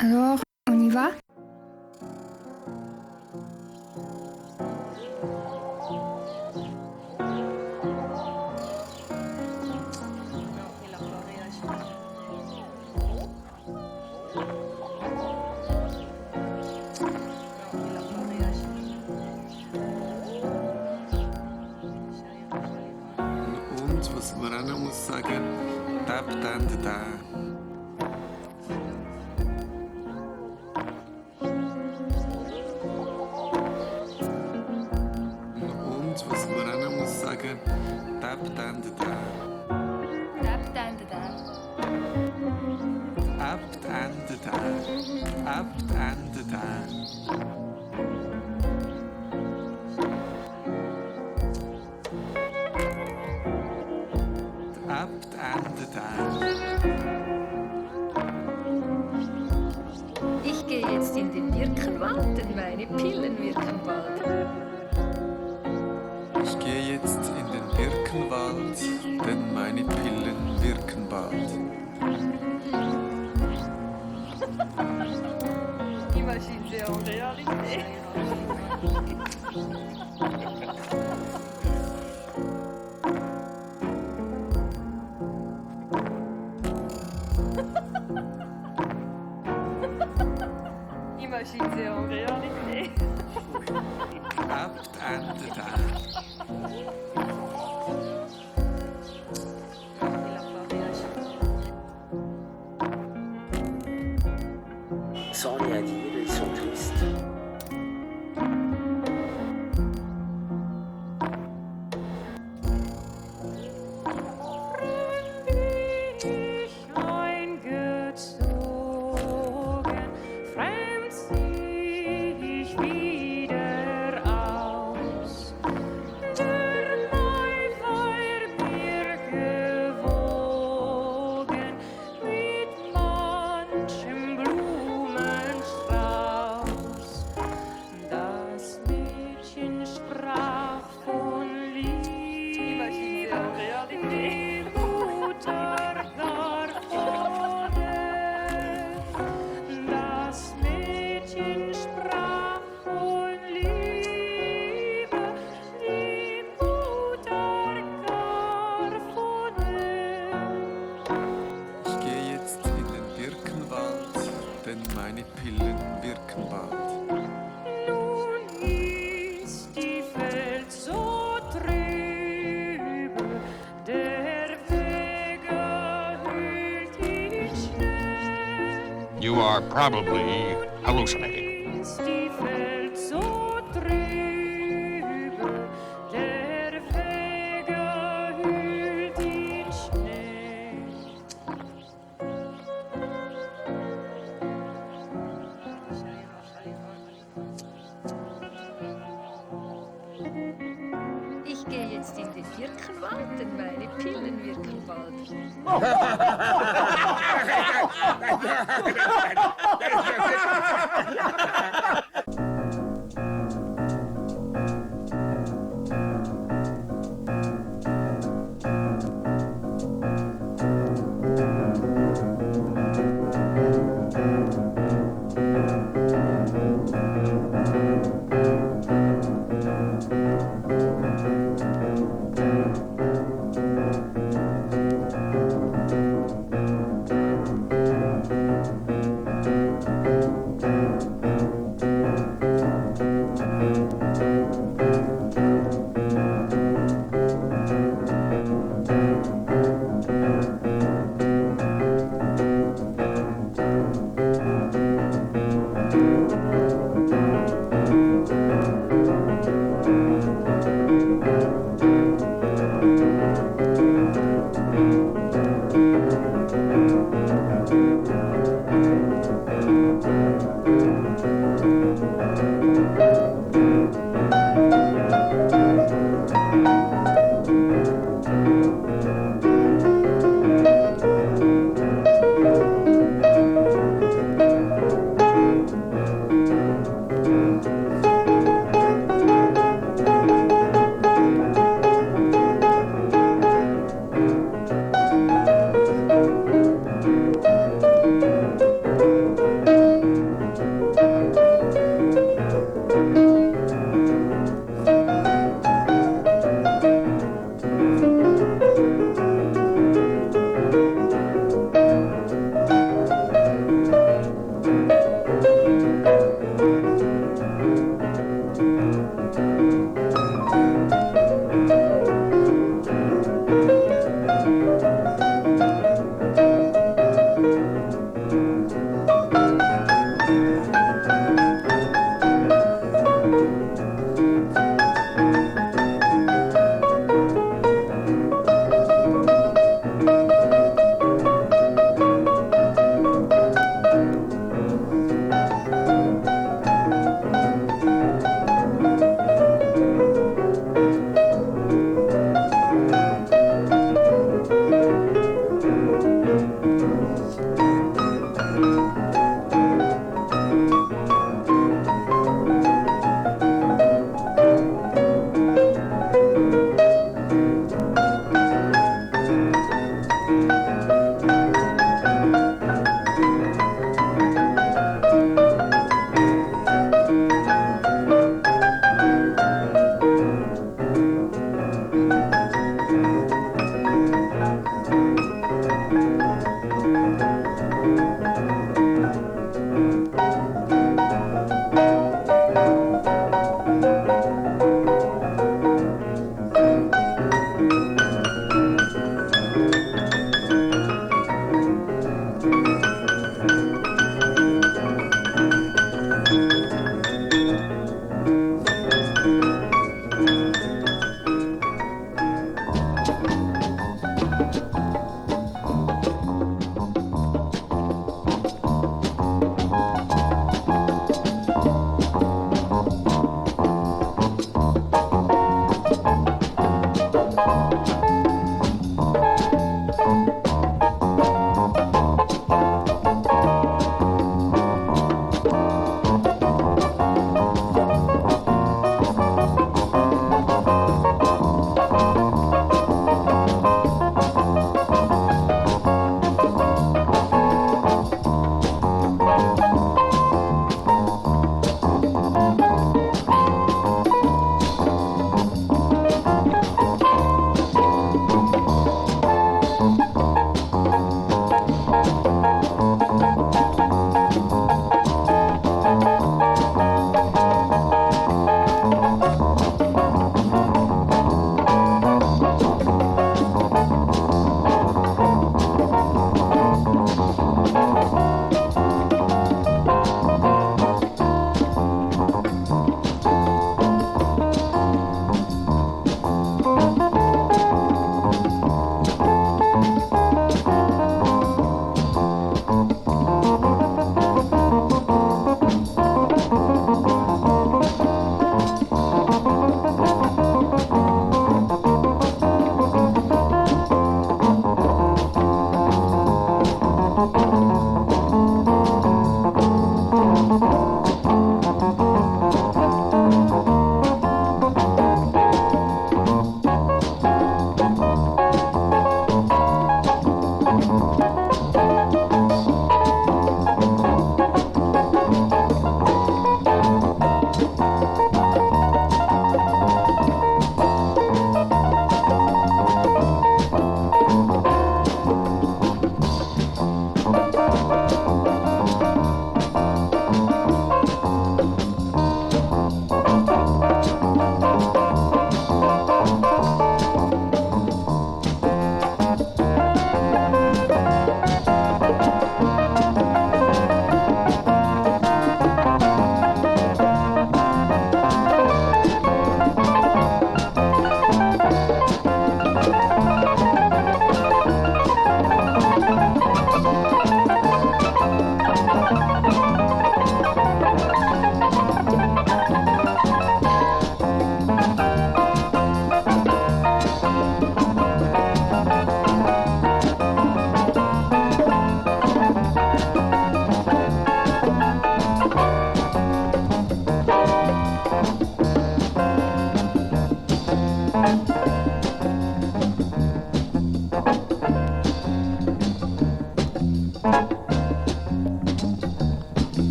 Alors, on y va? Und was man auch noch muss sagen, Tap dann da. Und was man auch noch muss sagen, Tap dann da. Tap dan de da. Abt Ende da. Abt Ende da. Abt Ende da. Ich gehe jetzt in den Birkenwald, denn meine Pillen wirken bald. Ich gehe jetzt in den Birkenwald, denn meine Pillen wirken bald. Imagine, c'est en réalité. Imagine, c'est en réalité. Abt Ende da. Sans rien dire, ils sont tristes. Eingezogen, fremd zieh ich wieder aus. Der Mai war mir gewogen mit manchem Blumenstrauß. Das Mädchen sprach von Liebe, die Mutter gar das Mädchen sprach von Liebe, die Mutter gar Ich gehe jetzt in den Birkenwald, denn meine Pillen wirken bald. Nun ist die Welt so trübe, der Wege hüllt in Schnee. You are probably hallucinating. Ist die Welt so trübe, der Wege hüllt in Schnee. Ich gehe jetzt in den Birkenwald, denn meine Pillen wirken bald.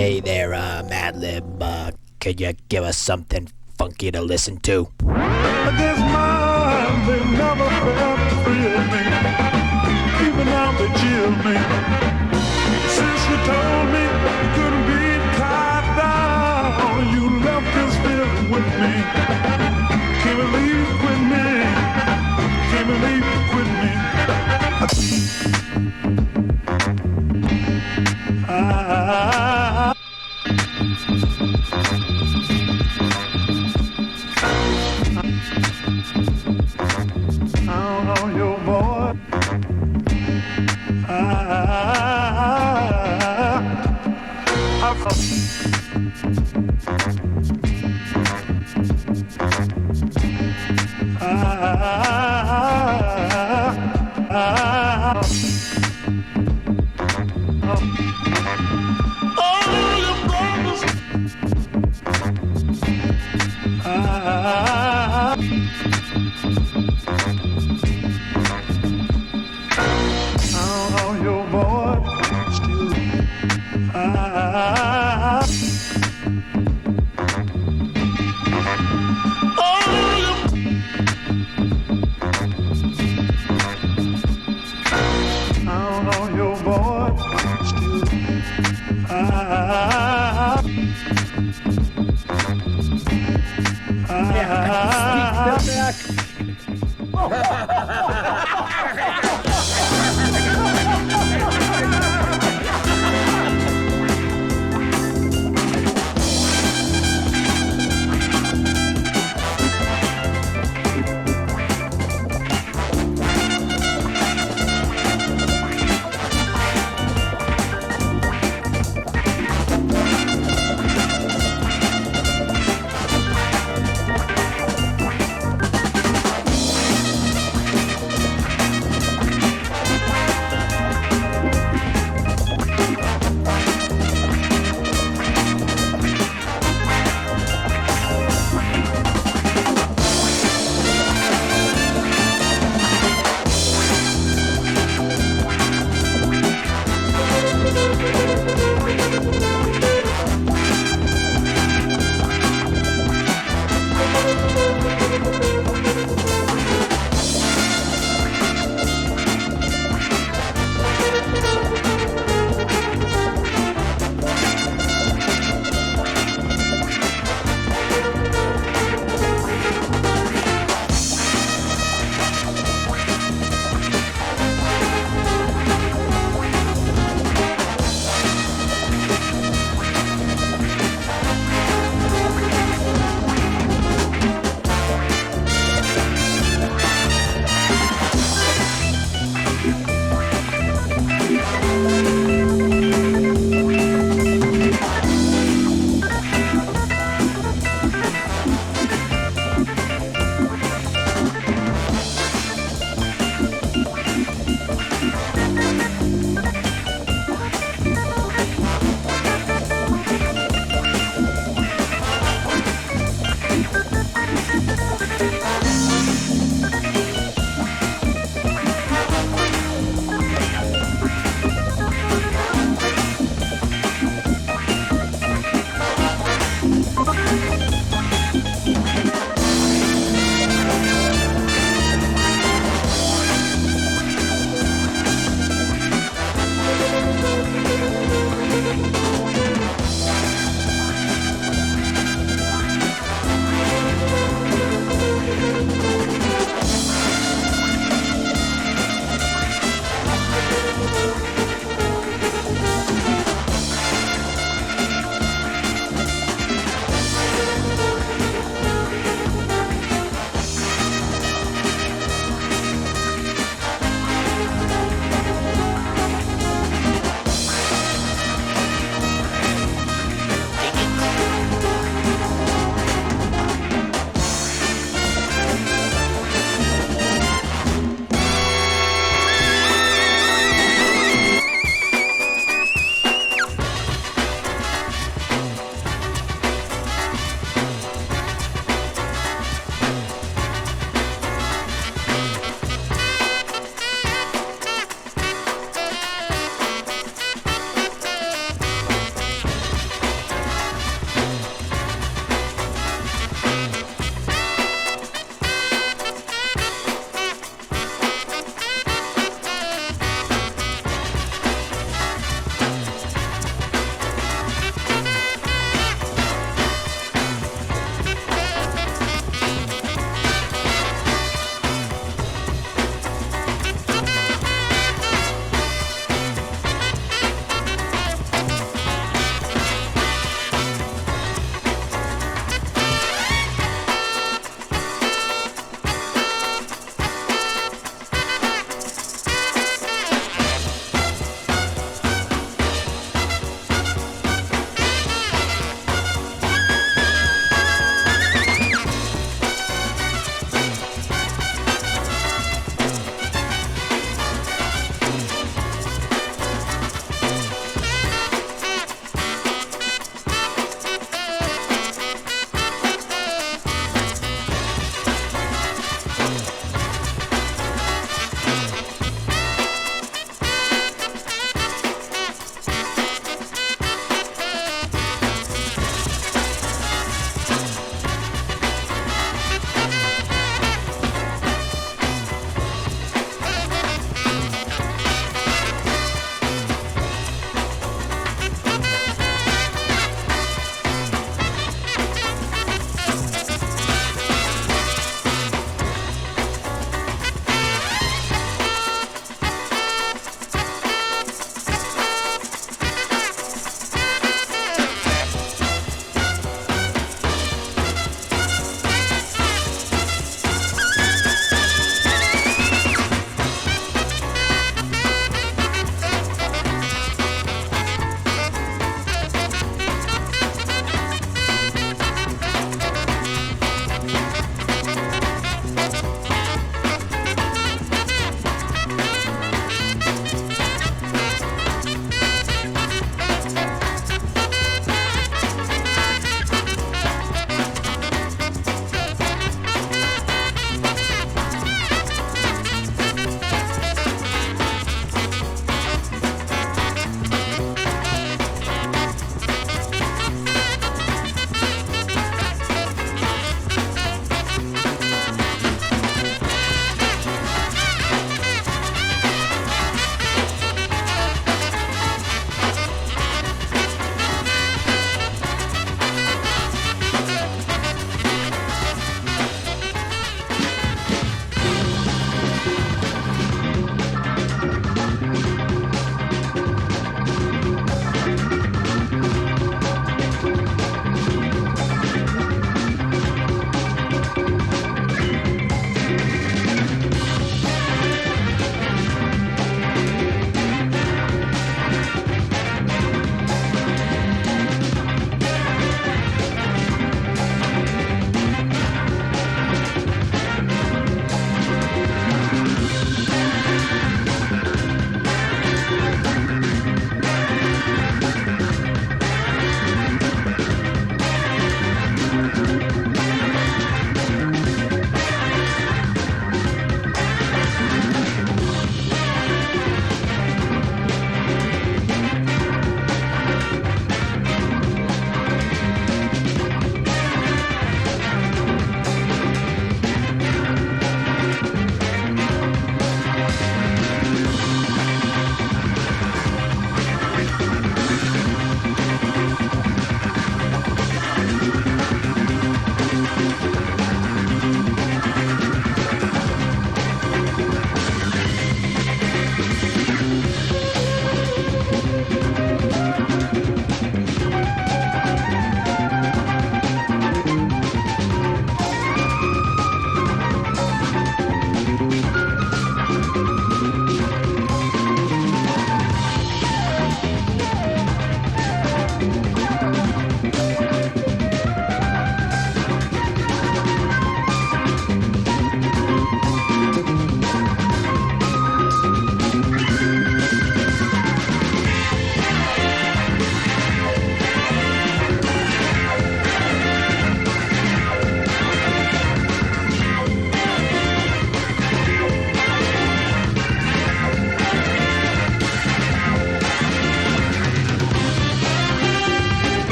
Hey there, Madlib. Could you give us something funky to listen to? This mind, they never felt to thrill me. Even now they chill me. Since you told me you couldn't be tied down, you left this feeling with me. Can't believe you quit me. Can't believe you quit me. Sound on your voice. Sound on your voice. Still. Sound on your voice. Still.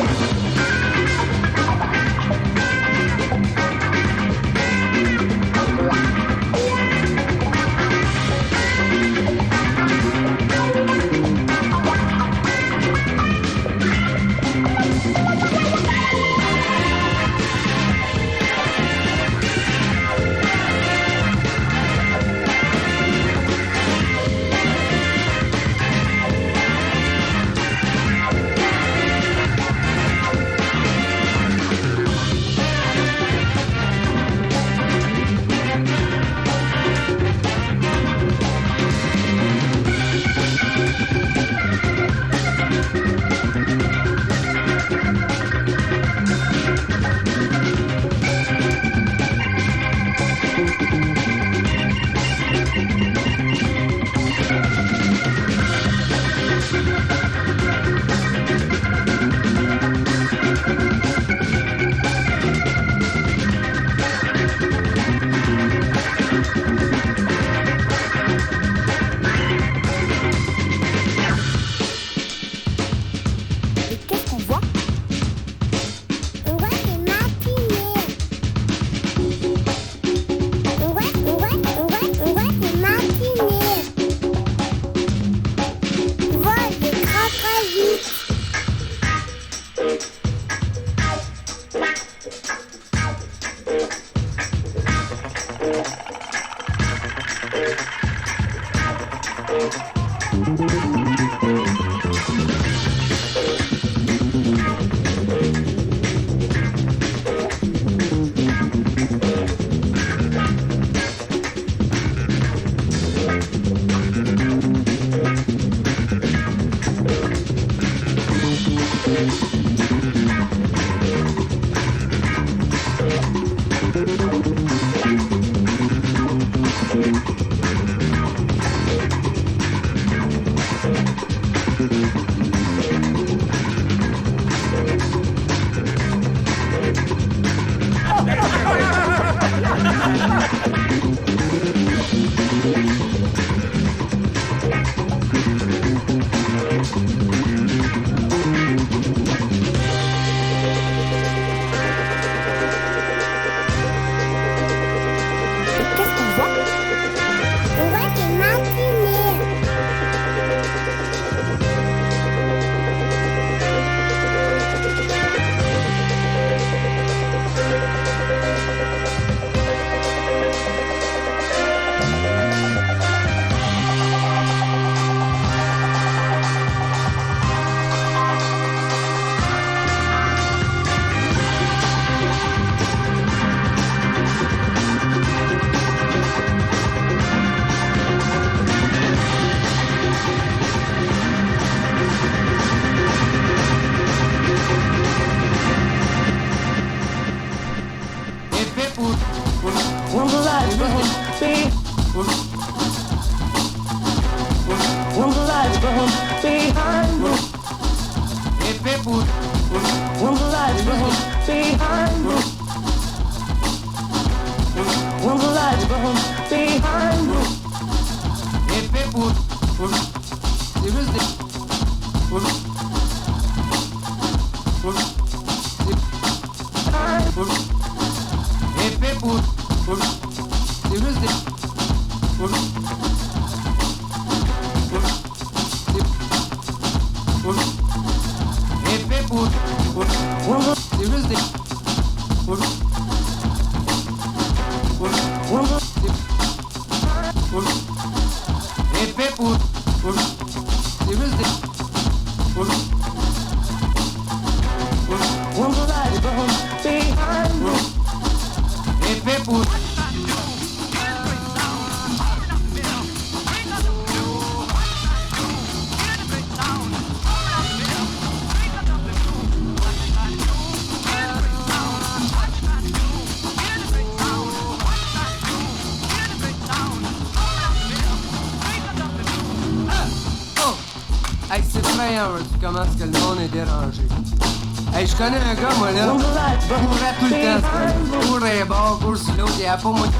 Hey, c'est effrayant, comment est-ce que le monde est dérangé. Hey, je connais un gars, moi, là, il courait tout le temps. Cours un bord, cours sur l'autre, il n'y a pas moi.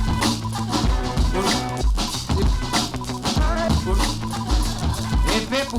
Épée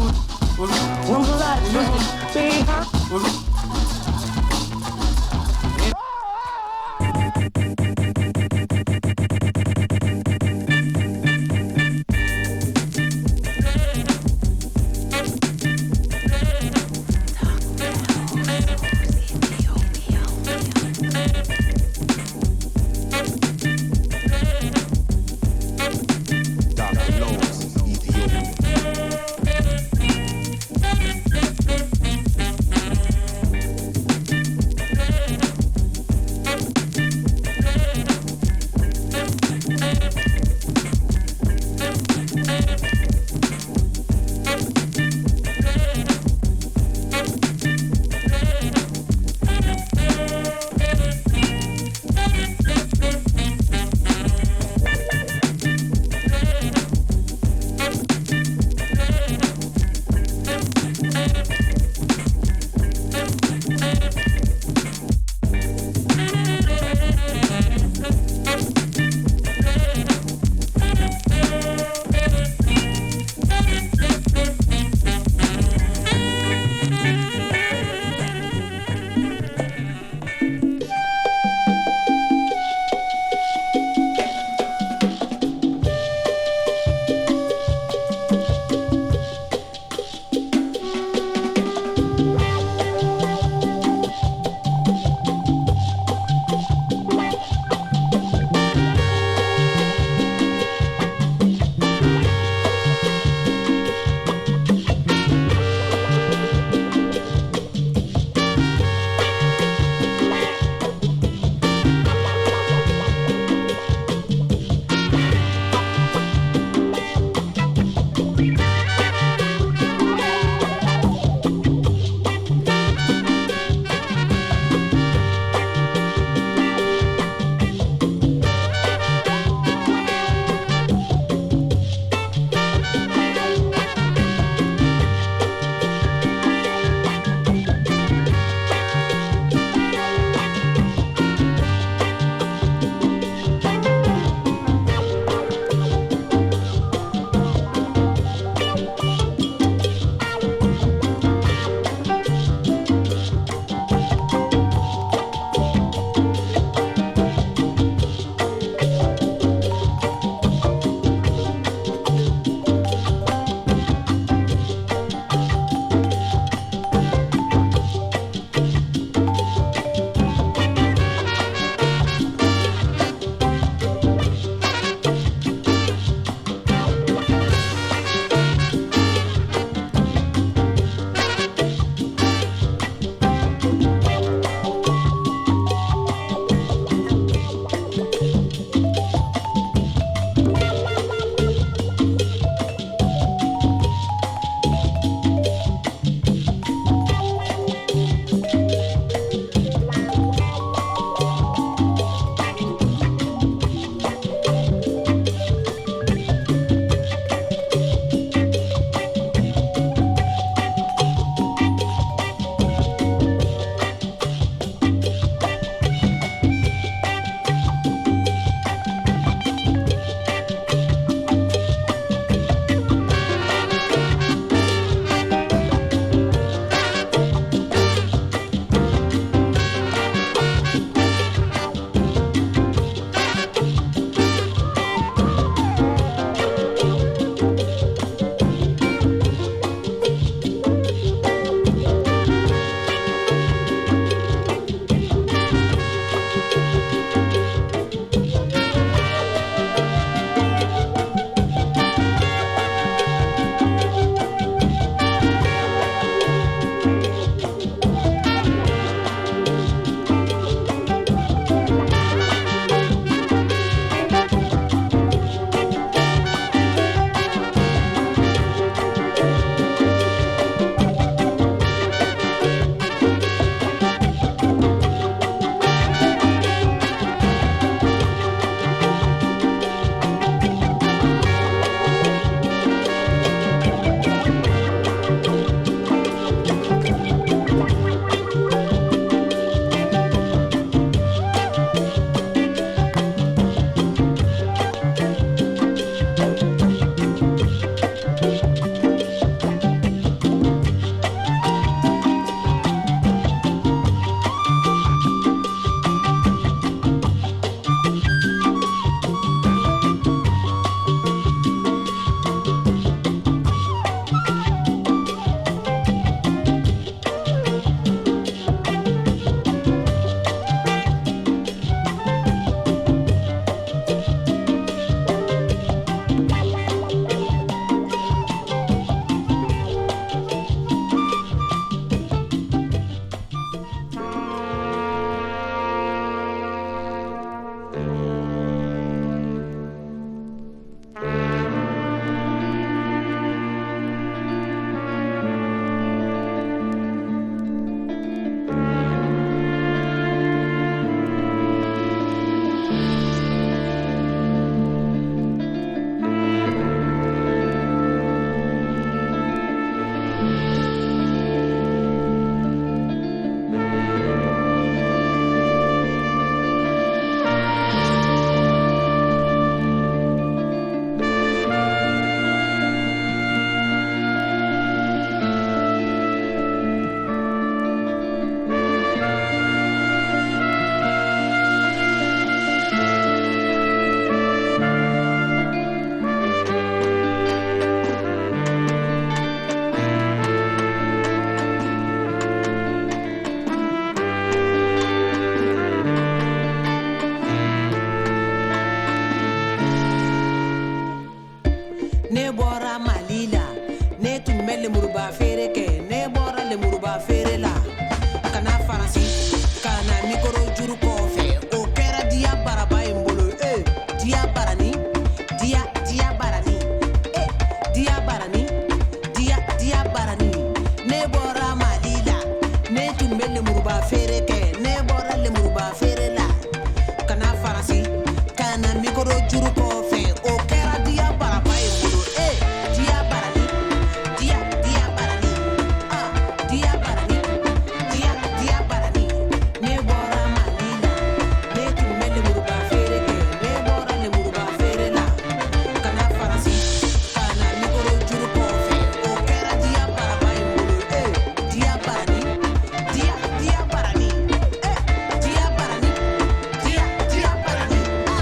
lemuruba fere ke ne bora lemuruba fere la kana faransi kana mikoro juru kofe o kera dia baraba imbolo dia barani dia barani dia barani dia barani ne bora malila ne tumbe lemuruba fere ke ne bora lemuruba fere la kana faransi kana mikoro juru kofe o kera dia baraba imbolo dia barani dia barani dia barani dia barani ne bora malila ne tumbe lemuruba fere ke ne bora lemuruba fere la kana faransi kana mikoro juru kofe o kera dia baraba imbolo dia barani dia barani dia barani dia barani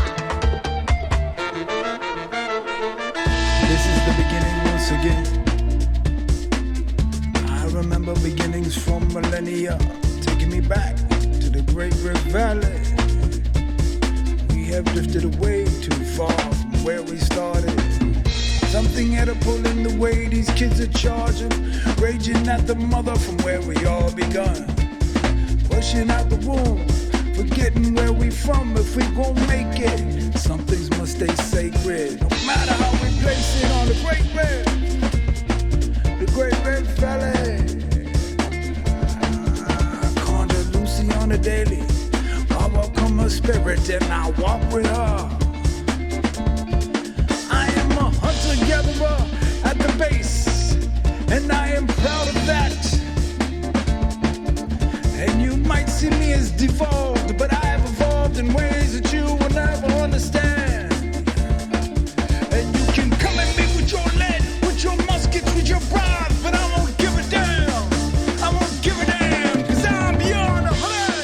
This is the beginning once again. I remember beginnings from millennia, taking me back to the Great Rift Valley. We have drifted away too far from where we started. Something had a pull in the way these kids are charging, raging at the mother from where we all begun. Pushing out the womb, forgetting where we from. If we gon' make it, some things must stay sacred. No matter how we place it on the Great Red Valley. I conjure Lucy on the daily. I welcome her spirit and I walk with her. I am a hunter-gatherer at the base, and I am proud of that. And you might see me as devolved, but I have evolved in ways that you will never understand. And you can come at me with your lead, with your muskets, with your pride, but I won't give a damn. I won't give a damn, 'cause I'm beyond the hood.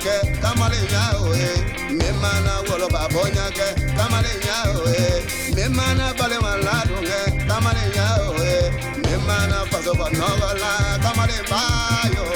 ke kamale nya oe me mana wolo babonya ke kamale nya oe me mana bale wala dunge kamale nya oe me mana faso bonogola kamale bayo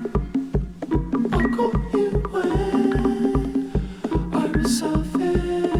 I was so fair.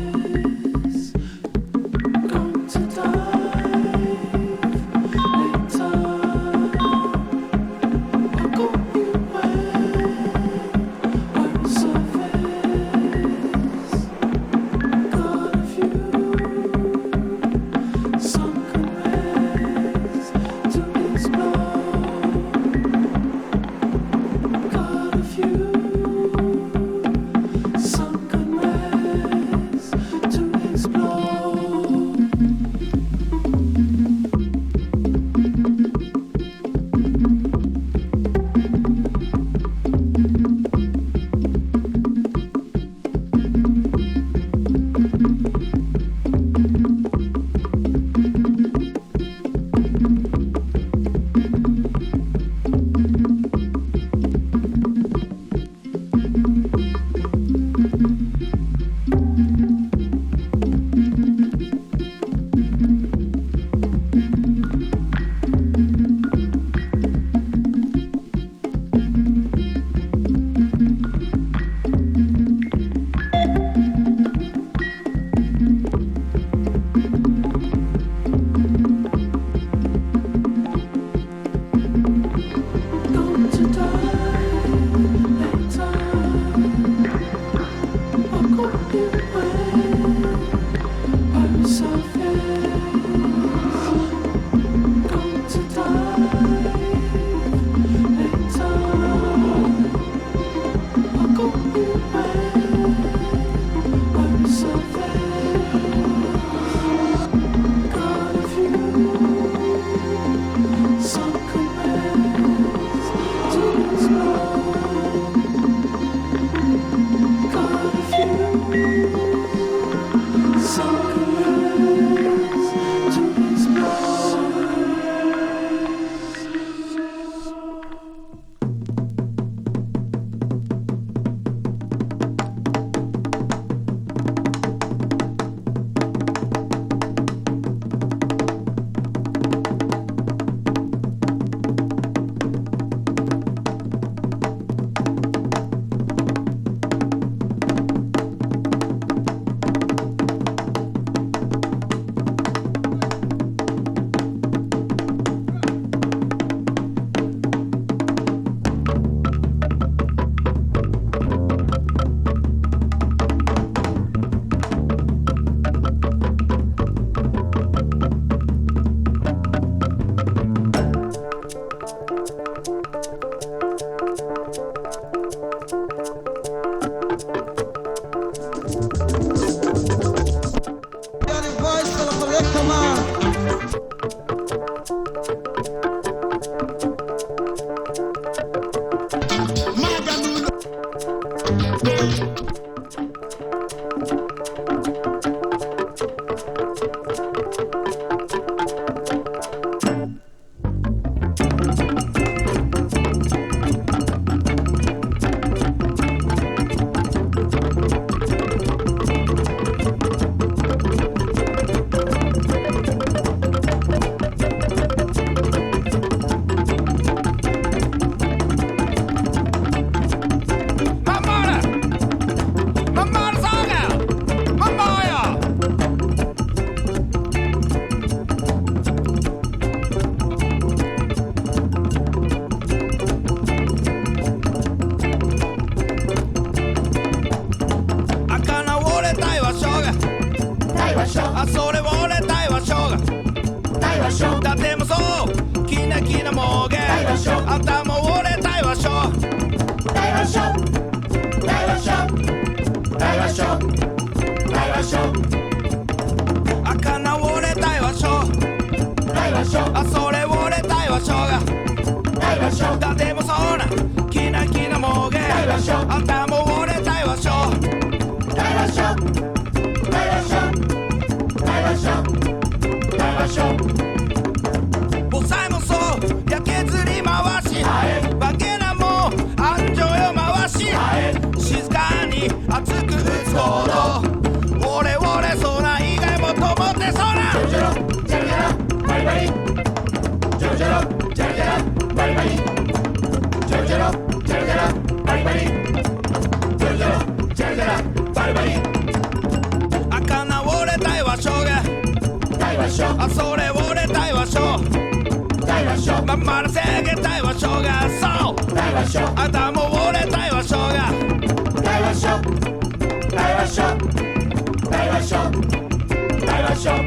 そうキナキナもげあんたも俺対話しょ対話しょ対話しょ対話しょ対話しょあかな俺対話しょ対話しょあそれ俺対話しょが対話しょだでもそうなキナキナもげ対話しょあんたも俺対話しょ対話しょ対話しょ対話しょ対話しょ防災もそうやけずり回しバケナも安城よ回し静かに熱く打つ行動俺俺そうな以外もと思ってそうなジョロジャラジャラバリバリジョロジャラジャラジャラバリバリジョロジャラジャラジャラバリバリジョロジャラジャラジャラバリバリあかな俺対話しょうが対話しょあそれ俺対話しょ対話しょまんまるせげ対話しょうがそう対話しょあたも俺対話しょうが対話しょ対話しょ対話しょ対話しょ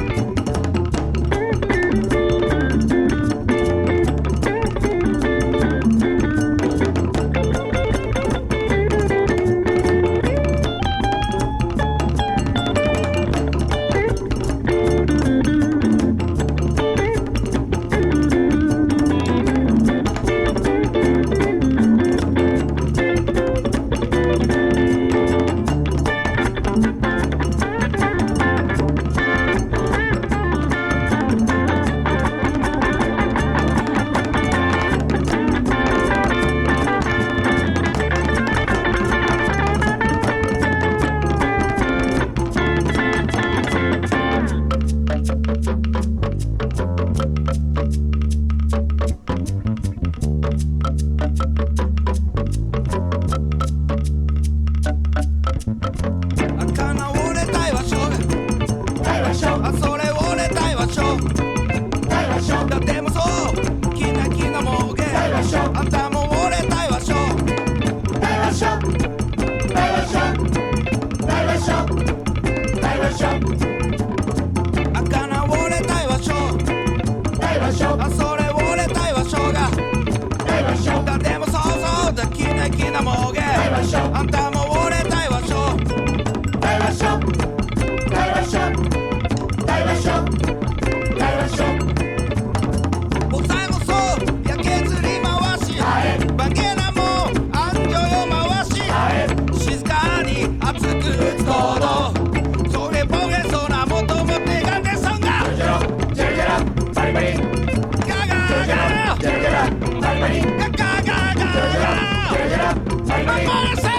あんたも俺対話しょ対話しょ対話しょ対話しょ対話しょおさえもそうやけずり回しバケナも安城よ回し静かに熱く打つ行動それボケそうなもともってがんでそんがジャラジャラジャラバリバリガガガジャラジャラジャラバリバリガガガガジャラジャラバリバリ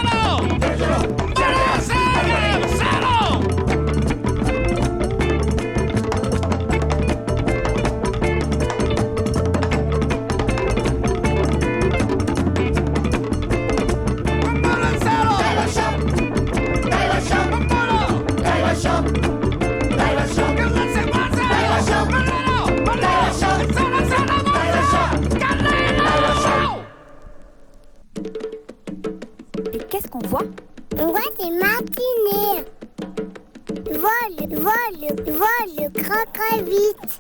Qu'est-ce qu'on voit? On voit des martinets. Vole, très vite.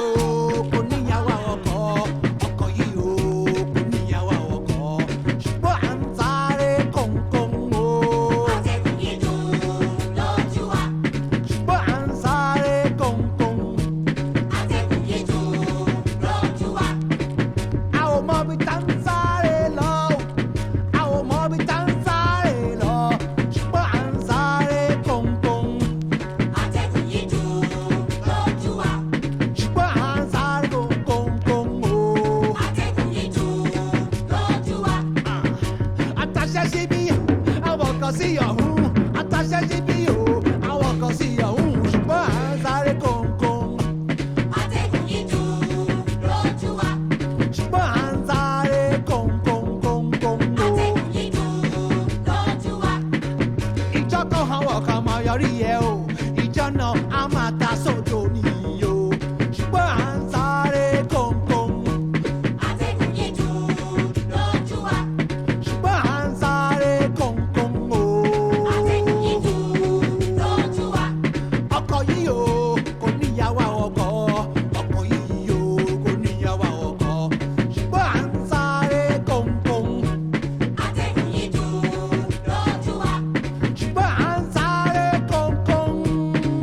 o kò níyàwó ọkọ ọkọ yìí o kò níyàwó ọkọ ṣùgbọ́n à ń sáré kọ̀ǹkọ̀ǹ o. Atẹ́gùn yìí dùn lójú wa. Ṣùgbọ́n à ń sáré kọ̀ǹkọ̀ǹ. Atẹ́gùn yìí dùn lójú wa. A ò mọ bí tá ń sáré lọ. A ò mọ bí tá ń sáré lọ. Ṣùgbọ́n à ń sáré kọ̀ǹkọ̀ǹ. Atẹ́gùn yìí dùn lójú wa. Ṣùgbọ́n à ń sáré kọ̀ǹkọ̀ǹ o. Atẹ́gùn yìí dùn lójú wa. Àtàṣe ṣe bí àwọn kan sí ọ̀hún. Àtàṣe ṣe bí àwọn kan sí ọ̀hún. Ṣùgbọ́n à ń sáré kọ̀ǹkọ̀ǹ. Atẹ́gùn yìí dùn lójú wa. Ṣùgbọ́n à ń sáré kọ̀ǹkọ̀ǹ. Atẹ́gùn yìí dùn lójú wa. Ìjọ kan àwọn kan máa yọrí ẹ o. Ìjọ náà á máa ta sódò nìyí o. Ṣùgbọ́n à ń sáré kọ̀ǹkọ̀ǹ. Atẹ́gùn yìí dùn lójú wa. Ṣùgbọ́n à ń sáré kọ̀ǹkọ̀ǹ o. Atẹ́gùn yìí dùn lójú wa. Ọkọ̀ yìí o kò níyàwó ọkọ̀. Ọkọ̀ yìí o kò níyàwó ọkọ̀. Ṣùgbọ́n à ń sáré kọ̀ǹkọ̀ǹ. Atẹ́gùn yìí dùn lójú wa. Ṣùgbọ́n à ń sáré kọ̀ǹkọ̀ǹ. Atẹ́gùn yìí dùn lójú wa.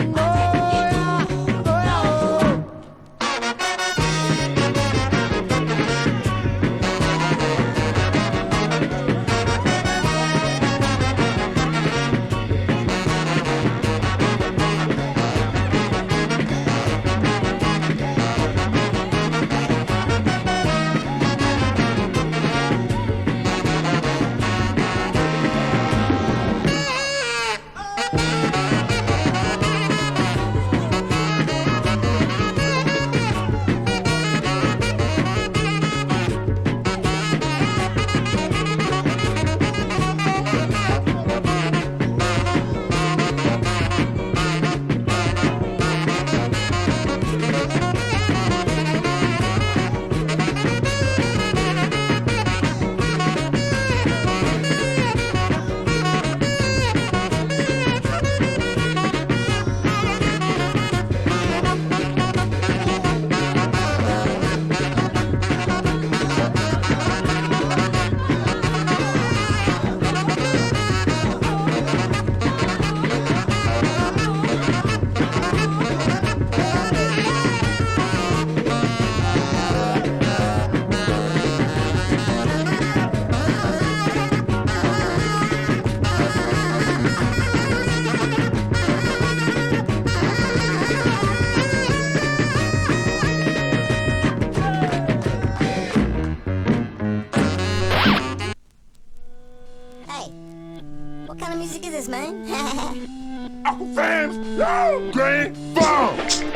Hey, what kind of music is this, man? Uncle Sam's Great Ball.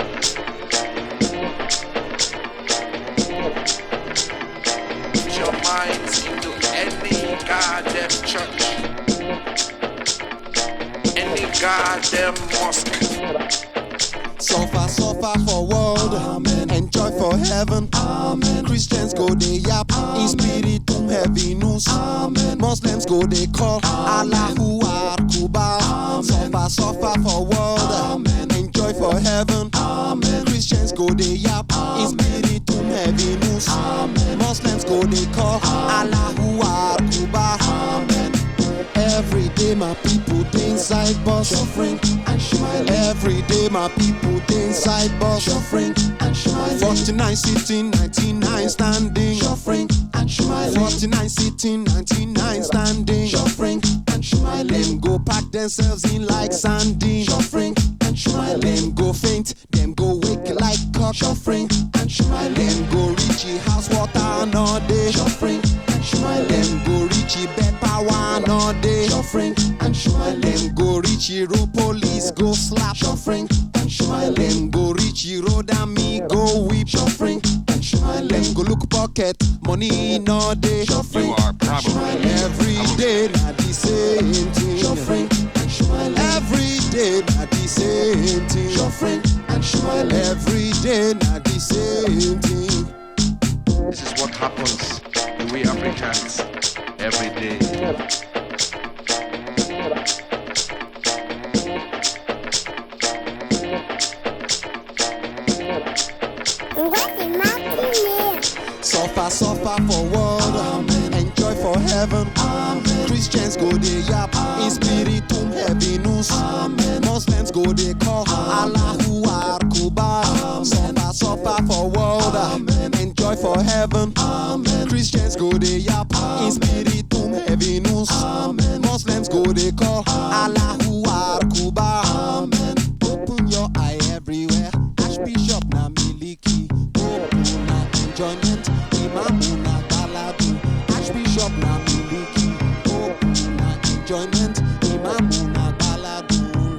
Put your minds into any goddamn church, any goddamn mosque. Suffer for world. Amen. Enjoy for heaven. Amen. Christians go they yap. In spirit to heavy news. Amen. Muslims go they call Allahu Akbar. Suffer for world. Amen. Enjoy for heaven. Amen. Christians go they yap. In spirit to heavy news. Amen. Muslims go they call Allahu Akbar. Amen. Every day my people they inside bus suffering and smile. Every day my people they inside bus suffering and smile. 49 sitting, 99 standing, suffering and smile. 49 sitting, 99 standing, suffering and smile. Them go pack themselves in like sardine, suffering and smile. Them go faint, them go wake like cock, suffering and smile. Them go reach the house water no day, suffering and smile. Them go reach the bed power no day, suffering and smile. Them go reach the road police go slap, suffering and smile. Them go reach the road and me go weep, suffering and smile. Them go look pocket money no day, suffering. You are probably every day not the same thing, suffering and smile. Every day not the same thing, suffering and smile. Every day not the same thing. This is what happens to we Africans every day. Suffer, suffer for world, enjoy for heaven. Christians go they yap, in spiritum heavenus. Muslims go they call Allahu Akbar. Suffer, suffer for world, enjoy for heaven. Christians go they yap, in spiritum heavenus. Muslims go they call Allahu Akbar. Open your eye everywhere, Archbishop na miliki. Open na enjoyment, Imamu na baladu. Archbishop na miliki. Open na enjoyment, Imamu na baladu.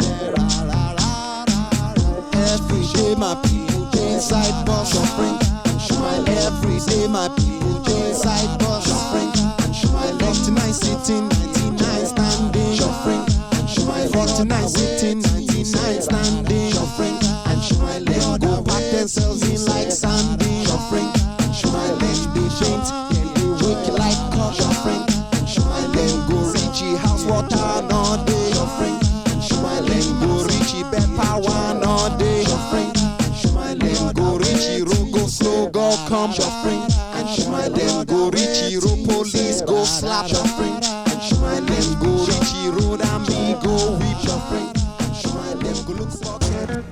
Every day my people dey inside bus suffering and smile. Every day my people dey inside bus suffering and smile. 49 sitting, 99 standing, suffering and smile. 49 sitting, 99 standing, suffering and smile. Them go pack themselves in like sanding, suffering and smile. Them they faint, then they wake like cock, suffering and smile. Them go reachy house water no day, suffering and smile. Them go reachy bed power no day, suffering and smile. Them go reachy road go slow go come, suffering and smile. Them go reachy road police go slap, suffering and smile. Them go reachy road and me go weep, suffering and smile. Them go look pocket.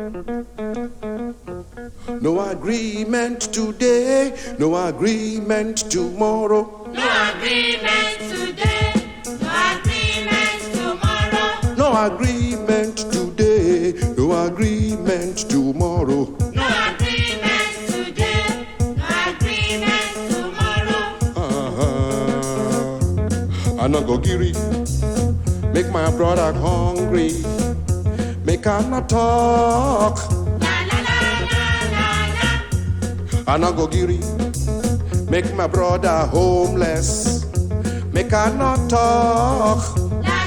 No agreement today, no agreement tomorrow. No agreement today, no agreement tomorrow. No agreement today, no agreement tomorrow. No agreement today, no agreement tomorrow. I no go giri, make my brother hungry, make I not talk. I no go giri, make my brother homeless, make I not talk.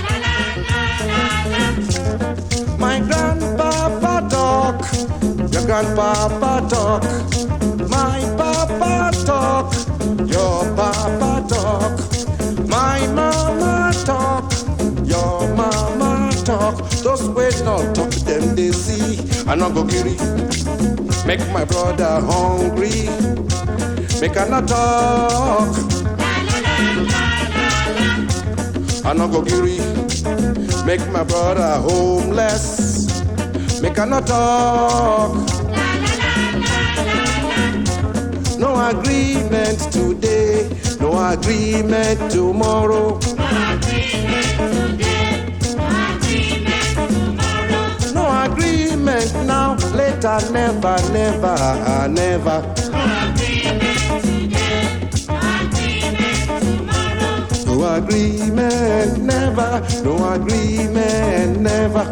My grandpapa talk, your grandpapa talk, my papa talk, your papa talk, my mama talk, your mama talk. Those words not talk, them they see. I no go giri, make my brother hungry, make I not talk. I no go giri, make my brother homeless, make I not talk. No agreement today, no agreement tomorrow. No agreement now, later, never, never, never. No agreement, never. No agreement, never.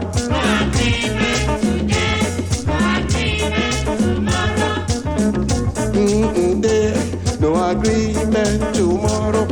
No agreement tomorrow.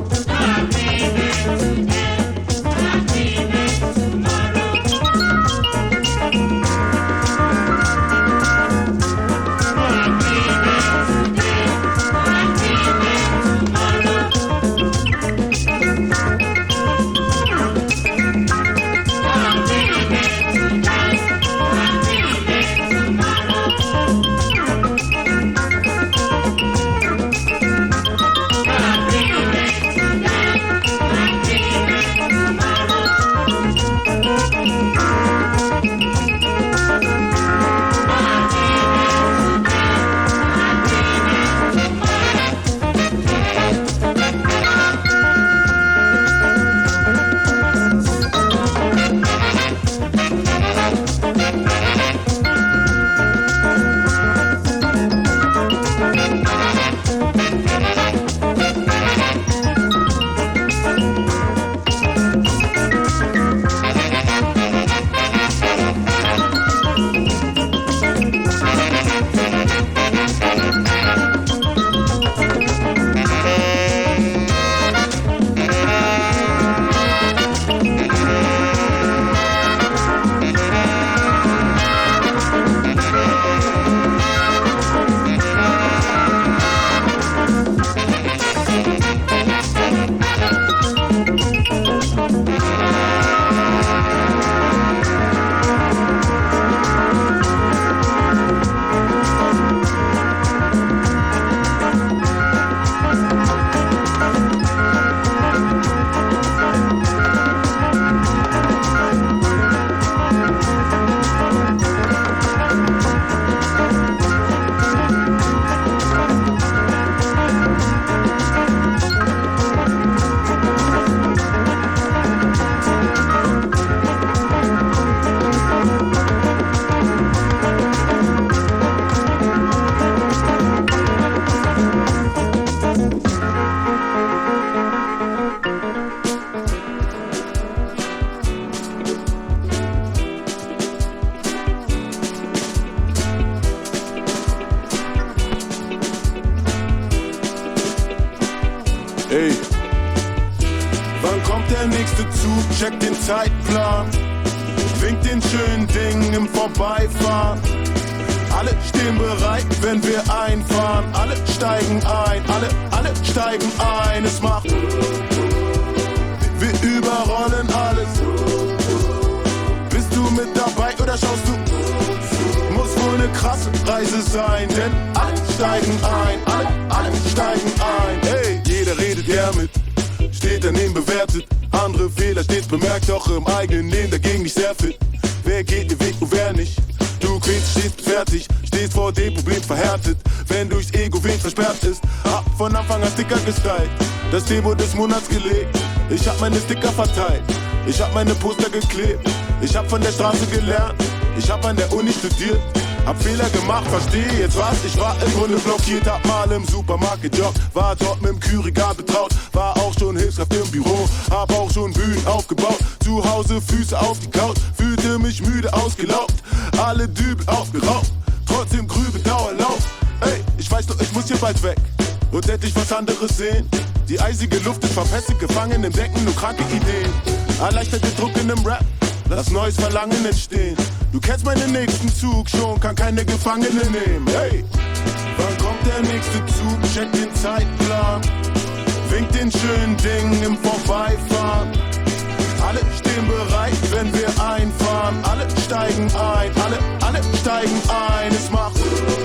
Ey, wann kommt der nächste Zug? Check den Zeitplan. Winkt den schönen Dingen im Vorbeifahren. Alle stehen bereit, wenn wir einfahren. Alle steigen ein, alle steigen ein. Es macht, wir überrollen alles. Bist du mit dabei oder schaust du? Muss wohl eine krasse Reise sein, denn alle steigen ein, alle steigen ein. Hey, jeder redet gern mit, steht daneben bewertet. Andere Fehler stets bemerkt, doch im eigenen Leben dagegen nicht sehr fit. Wer geht den Weg und wer nicht? Du quälst, stehst fertig, stehst vor dem Problem verhärtet. Wenn durchs Ego Weg versperrt ist, hab von Anfang an Sticker gestylt, das Demo des Monats gelegt. Ich hab meine Sticker verteilt, ich hab meine Poster geklebt. Ich hab von der Straße gelernt, ich hab an der Uni studiert. Hab Fehler gemacht, versteh jetzt was? Ich war im Grunde blockiert, hab mal im Supermarkt gejobbt. War dort mit dem Kühlregal betraut, war auch schon Hilfskraft im Büro. Hab auch schon Bühnen aufgebaut, zu Hause Füße auf die Couch. Fühlte mich müde, ausgelaugt, alle Dübel aufgeraucht. Trotzdem grübe Dauerlauf, ey, ich weiß doch, ich muss hier bald weg. Und hätte ich was anderes sehen? Die eisige Luft ist verpestet, gefangen im Denken, nur kranke Ideen. Erleichterte Druck in dem Rap, lass neues Verlangen entstehen. Du kennst meinen nächsten Zug schon, kann keine Gefangene nehmen. Hey, wann kommt der nächste Zug? Check den Zeitplan. Winkt den schönen Dingen im Vorbeifahren. Alle stehen bereit, wenn wir einfahren. Alle steigen ein, alle steigen ein. Es macht,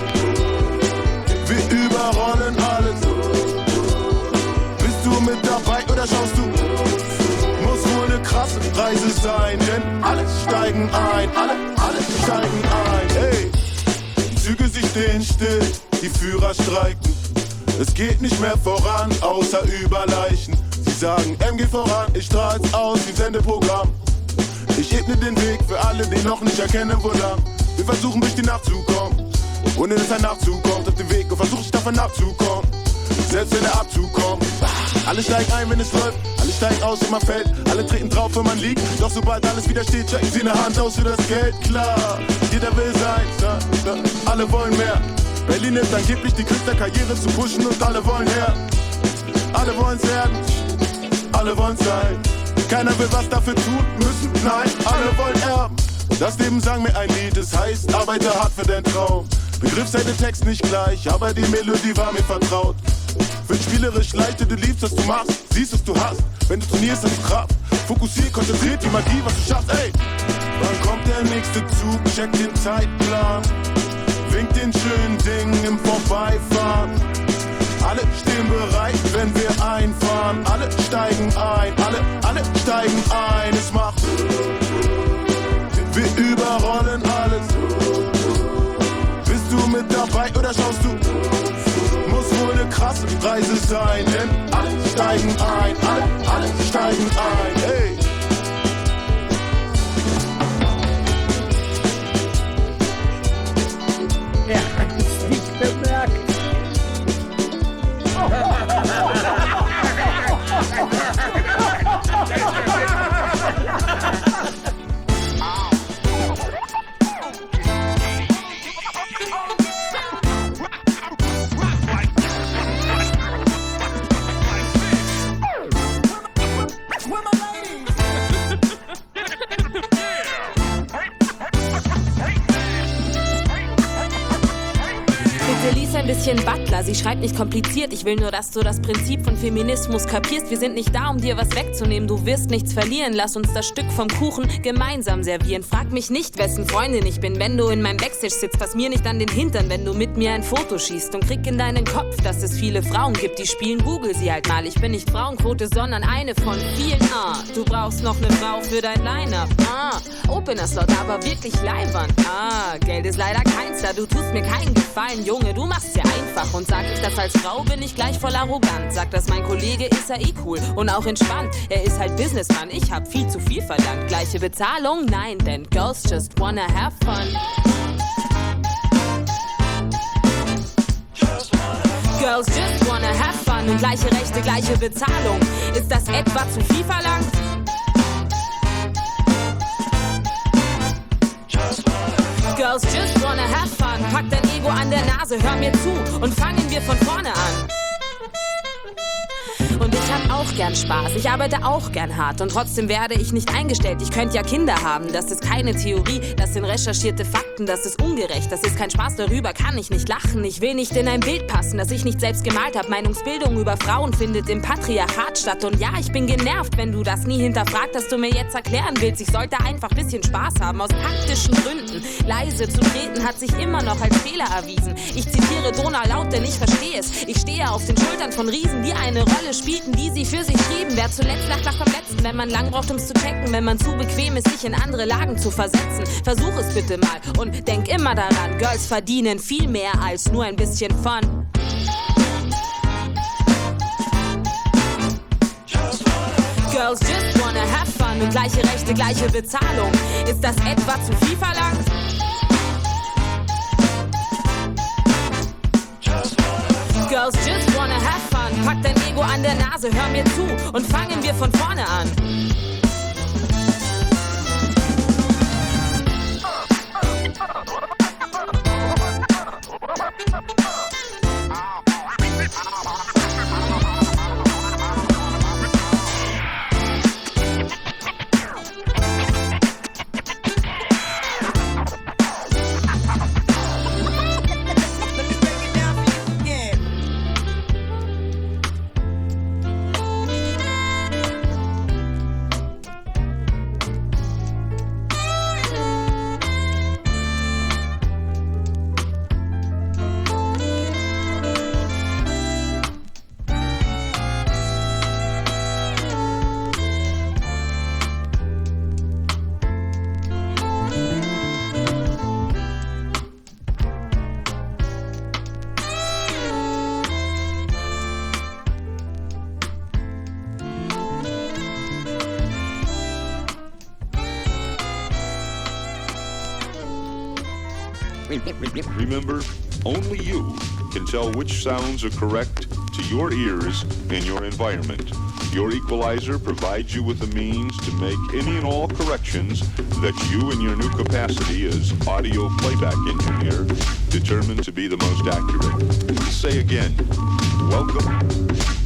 wir überrollen alles. Bist du mit dabei oder schaust du? Muss wohl eine krasse Reise sein, denn alle steigen ein, alle steigen ein. Hey, Züge sie stehen still, die Führer streiken. Es geht nicht mehr voran, außer über Leichen. Sie sagen, MG voran, ich strahl's aus wie Sendeprogramm. Ich ebne den Weg für alle, die noch nicht erkennen, wo lang. Wir versuchen durch die Nacht zu kommen, ohne dass ein Nachzug kommt auf den Weg und versuch ich davon abzukommen. Selbst wenn der Abzug kommt. Alle steigen ein, wenn es läuft, alle steigen aus, wenn man fällt. Alle treten drauf, wenn man liegt, doch sobald alles wieder steht, checken sie eine Hand aus für das Geld. Klar, jeder will sein, alle wollen mehr. Berlin ist angeblich die Künstlerkarriere zu pushen und alle wollen her. Alle wollen's werden, alle wollen's sein. Keiner will was dafür tun müssen, nein, alle wollen erben. Das Leben sang mir ein Lied, es heißt, arbeite hart für deinen Traum. Begriffsseite Text nicht gleich, aber die Melodie war mir vertraut. Wird spielerisch leichter, du liebst, was du machst, siehst, was du hast. Wenn du trainierst, hast du Kraft. Fokussiert, konzentriert die Magie, was du schaffst, ey. Wann kommt der nächste Zug? Check den Zeitplan. Winkt den schönen Dingen im Vorbeifahren. Alle stehen bereit, wenn wir einfahren. Alle steigen ein, alle steigen ein. Es macht, wir überrollen alles. Bist du mit dabei oder schaust du? Muss wohl eine krasse Reise sein, denn alle steigen ein, alle steigen ein, hey. Er hat es nicht bemerkt. Bisschen Butler, sie schreibt nicht kompliziert. Ich will nur, dass du das Prinzip von Feminismus kapierst. Wir sind nicht da, um dir was wegzunehmen. Du wirst nichts verlieren. Lass uns das Stück vom Kuchen gemeinsam servieren. Frag mich nicht, wessen Freundin ich bin, wenn du in meinem Backstage sitzt. Pass mir nicht an den Hintern, wenn du mit mir ein Foto schießt. Und krieg in deinen Kopf, dass es viele Frauen gibt, die spielen. Google sie halt mal. Ich bin nicht Frauenquote, sondern eine von vielen. Du brauchst noch eine Frau für dein Line-Up. Opener-Slot, aber wirklich Leinwand. Geld ist leider keins da. Du tust mir keinen Gefallen, Junge. Du machst ja einfach. Und sag ich das als Frau, bin ich gleich voll arrogant. Sag das mein Kollege, ist er cool und auch entspannt. Er ist halt Businessman, ich hab viel zu viel verlangt. Gleiche Bezahlung? Nein, denn girls just wanna have fun. Girls just wanna have fun und gleiche Rechte, gleiche Bezahlung. Ist das etwa zu viel verlangt? Girls just wanna have fun. Pack dein Ego an der Nase, hör mir zu und fangen wir von vorne an. Und ich auch gern Spaß, ich arbeite auch gern hart und trotzdem werde ich nicht eingestellt. Ich könnte ja Kinder haben, das ist keine Theorie, das sind recherchierte Fakten, das ist ungerecht, das ist kein Spaß, darüber kann ich nicht lachen. Ich will nicht in ein Bild passen, das ich nicht selbst gemalt habe. Meinungsbildung über Frauen findet im Patriarchat statt und ja, ich bin genervt, wenn du das nie hinterfragt, dass du mir jetzt erklären willst. Ich sollte einfach ein bisschen Spaß haben, aus taktischen Gründen. Leise zu treten hat sich immer noch als Fehler erwiesen. Ich zitiere Donau laut, denn ich verstehe es. Ich stehe auf den Schultern von Riesen, die eine Rolle spielten, die sie für sich trieben. Wer zuletzt lacht, lacht am letzten. Wenn man lang braucht, um's zu checken, wenn man zu bequem ist, sich in andere Lagen zu versetzen. Versuch es bitte mal und denk immer daran, Girls verdienen viel mehr als nur ein bisschen Fun. Girls just wanna have fun und gleiche Rechte, gleiche Bezahlung. Ist das etwa zu viel verlangt? Girls just wanna have fun. Pack dein Ego an der Nase, hör mir zu und fangen wir von vorne an. Remember, only you can tell which sounds are correct to your ears and your environment. Your equalizer provides you with the means to make any and all corrections that you in your new capacity as audio playback engineer determine to be the most accurate. Say again, welcome.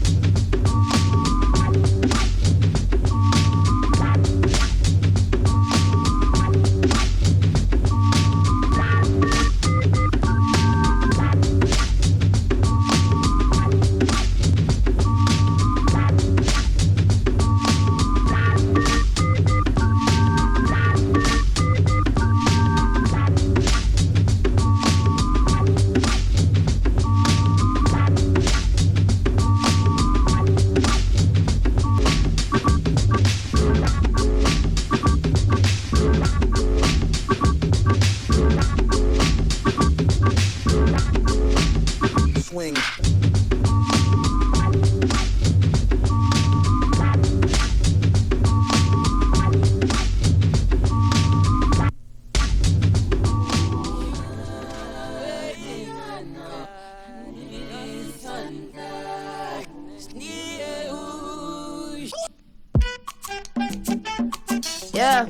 Yeah.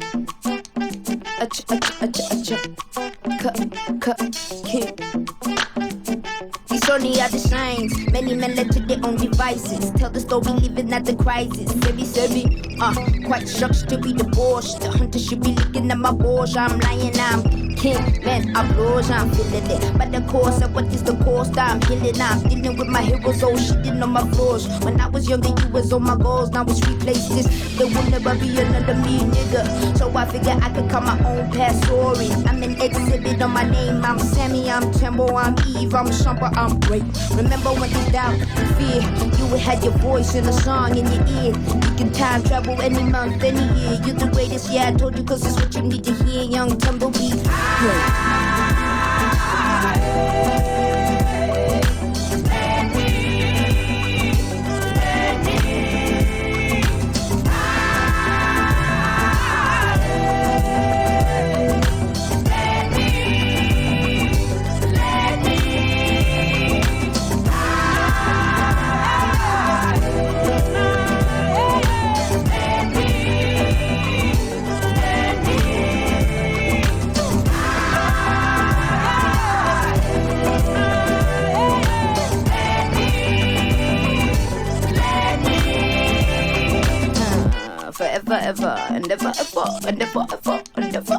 These only are the signs. Many men led to their own devices. Tell the story, living at the crisis. Quite shocked to be divorced. The hunter should be looking at my balls. I'm lying, I'm king, man, applause, I'm feeling it. But the course of what is the cost, I'm healing. I'm dealing with my heroes, oh shitting on my flaws. When I was younger, you was on my goals. Now it's replaced this. There will never be another me, nigga. So I figure I could cut my own past story. I'm an exhibit on my name. I'm Sammy, I'm Tembo, I'm Eve, I'm Shumper, I'm great. Remember when you doubt and fear, you would have your voice in a song in your ear. You can time travel any month, any year. You're the greatest, yeah, I told you, cause it's what you need to hear. Young Tumbleweed. ever, and ever, ever, and ever, ever, and ever.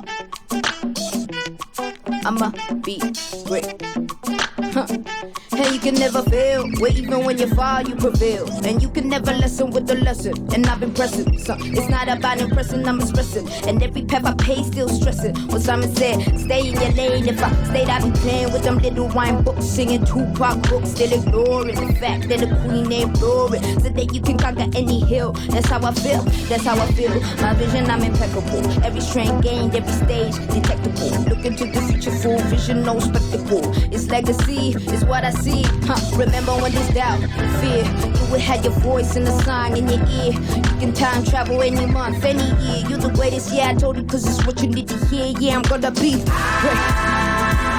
I'ma be great. Huh. And you can never fail, where even when you fall, you prevail. And you can never lessen with the lesson. And I've been pressing, so it's not about impressing, I'm expressing. And every path I pay, still stressing. What Simon said, stay in your lane. If I stayed, I'd be playing with them little wine books, singing Tupac books, still ignoring the fact that the queen ain't blurring. So that you can conquer any hill. That's how I feel, that's how I feel. My vision, I'm impeccable. Every strain gained, every stage detectable. Look into the future, full vision, no spectacle. It's legacy, it's what I see. Remember when there's doubt, fear, you would have your voice in the song in your ear. You can time travel any month, any year. You're the greatest, yeah, I told you, cause it's what you need to hear. Yeah, I'm gonna be great.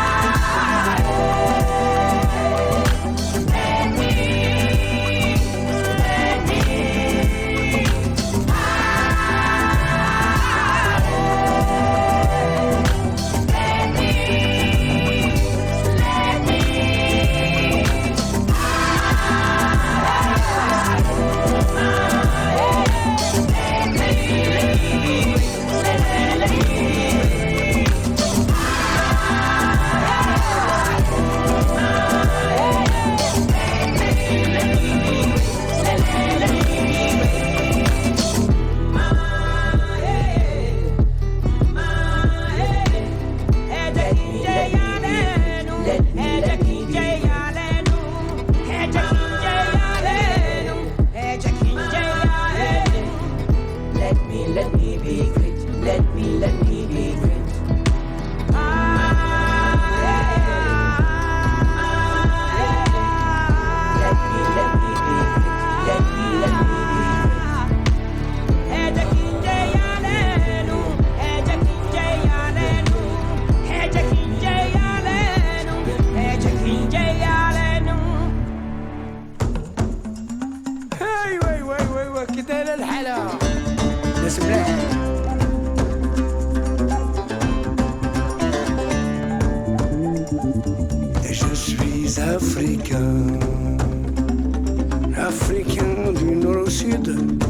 Africain du nord au sud,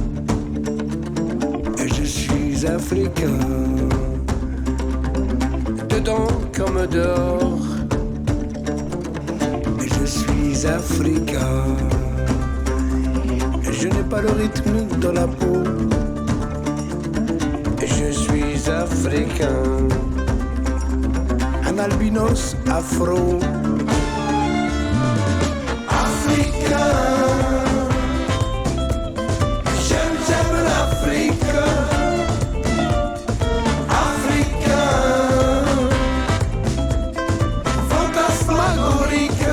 et je suis africain, dedans comme dehors, et je suis africain, et je n'ai pas le rythme dans la peau, et je suis africain, un albinos afro. J'aime l'Afrique, africain, fantasmagorique,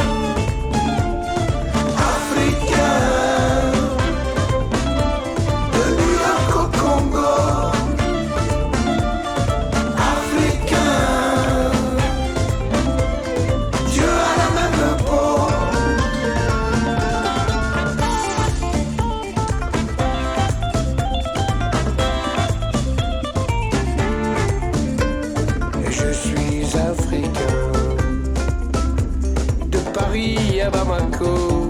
africain, de New York au Congo, africain, Dieu a la même peau. Africain, de Paris à Bamako,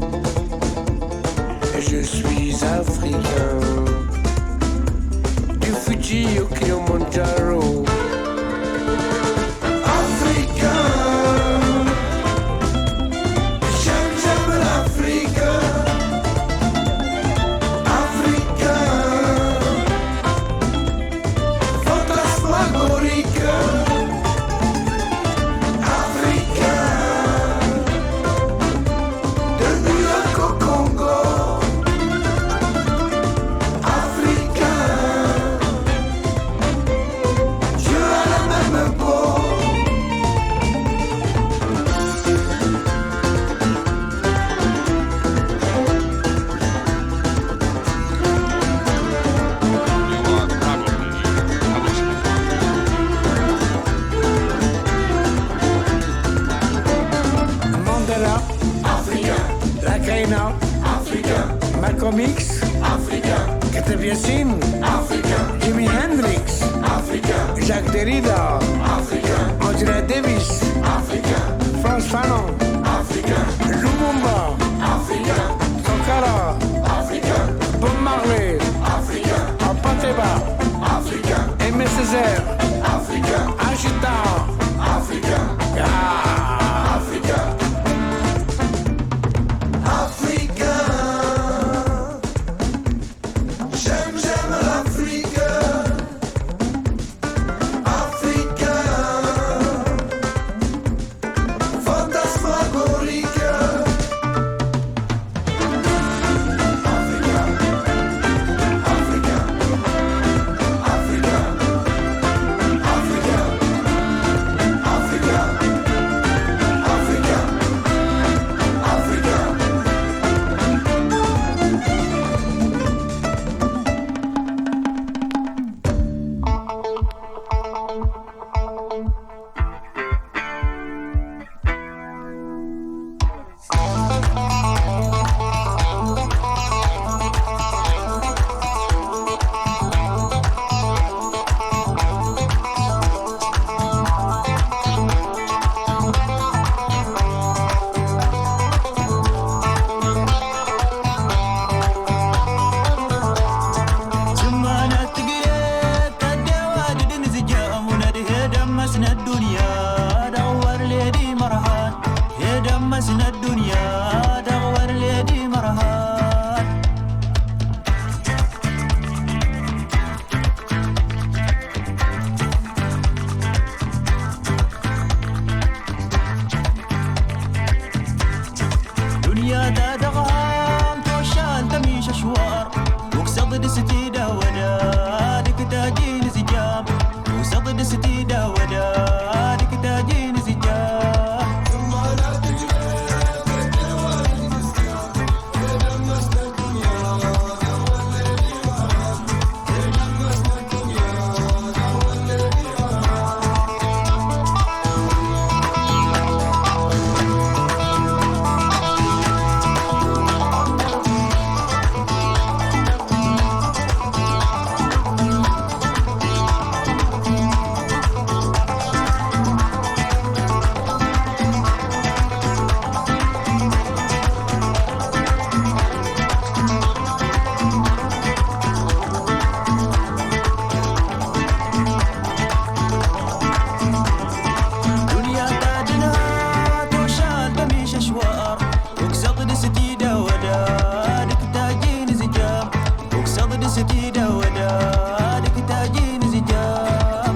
je suis africain, du Fuji au Kilimanjaro, africain, j'aime l'Afrique, africain, fantasmagorique. Malcolm X, africain. Kate Biassin, africain. Jimi Hendrix, africain. Jacques Derrida, africain. Angela Davis, africain. Frantz Fanon, africain. Lumumba, africain. Sankara, africain. Bob Marley, africain. Niger, Africa, Ashita, Africa, yeah. Africa, Africa. J'aime l'Afrique, Africa, fantasmagorique. Africa, Africa, Africa, Africa, Africa, Africa, Africa. دنيا دا دغام توشال تميش أشوار وكسضد ستيدا ودادك تاجين زجام وكسضد ستيدا ودادك تاجين زجام دنيا تاجنها توشال تميش أشوار وكسضد ستيدا ودادك تاجين زجام وكسضد ستيدا ودادك تاجين زجام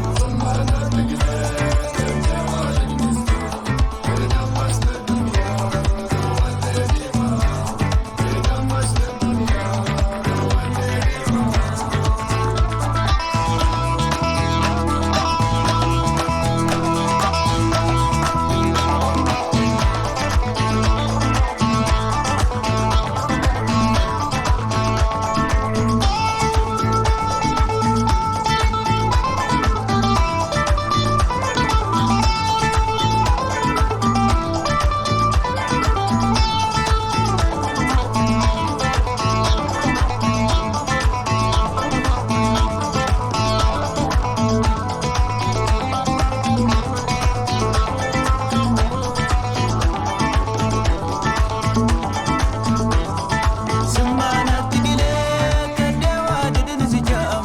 سمعنا تقليك الدوا ددن زجام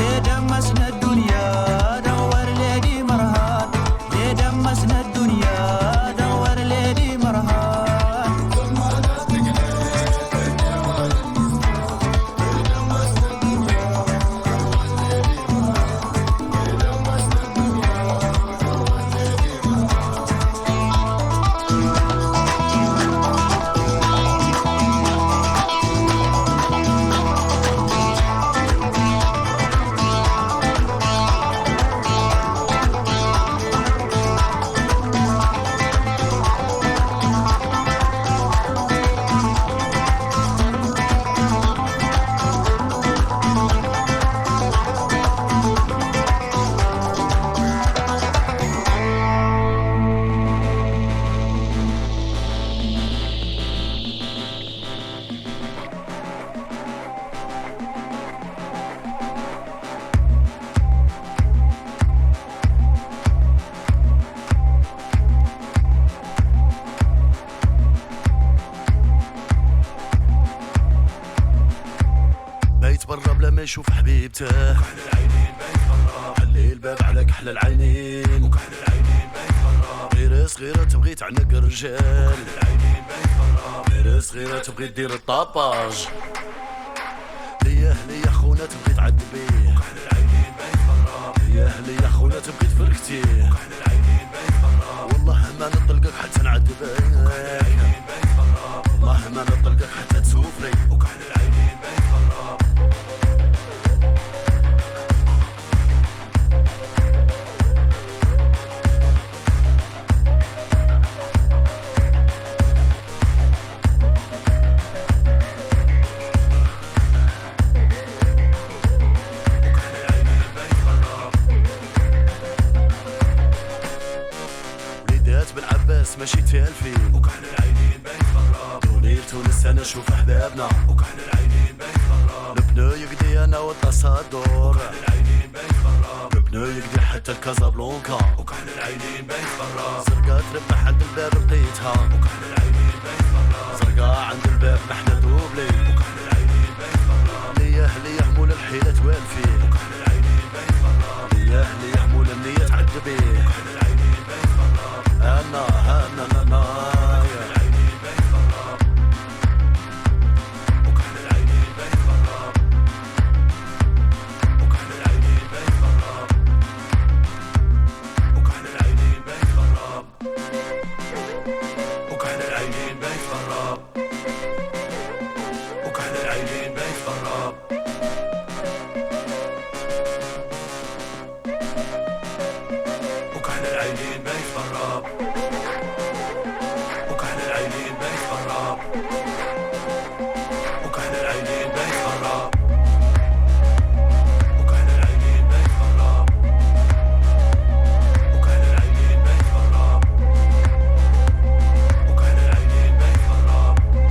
دمسنا الدنيا دور ليدي مرهان دمسنا الدنيا دور ليدي مرهان بيت برا بلا ما يشوف حبيبته الليل الباب على كحل العينين وكحل العينين بيت خراب غير صغيرة تبغي تعنق الرجال وكحل العينين بيت خراب غير صغيرة تبغي دير الطاباج ليه خونا تبغي تعذب بيه وكحل العينين بيت خراب ليه خونا تبغي تفركتيه وكحل العينين بيت خراب والله ما نطلقك حتى نعذبك وكحل العينين بيت خراب والله ما نطلقك حتى تسوفني وكحل العينين بيت خراب ماشي تالفين وكحل العينين بيت خراب دوليل تونس انا نشوف احبابنا وكحل العينين بيت خراب البنو يقضي انا والتصدر وكحل العينين بيت خراب البنو يقضي حتى الكازابلانكا وكحل العينين بيت خراب زرقاء تربح عند الباب لقيتها وكحل العينين بيت خراب زرقاء عند الباب نحن دوبلي وكحل العينين بيت خراب ليه مول الحيلة توالفي وكحل العينين بيت خراب ليه مول النية تعذبي وكحل العينين بيت خراب أنا يا العينين بيت خراب وكحل العينين بيت خراب وكحل العينين بيت خراب وكحل العينين بيت خراب وكحل العينين بيت خراب وكحل العينين بيت خراب وكحل العينين بيت خراب وكحل العينين بيت خراب وكحل العينين بيت خراب وكحل العينين بيت خراب وكحل العينين بيت خراب وكحل العينين بيت خراب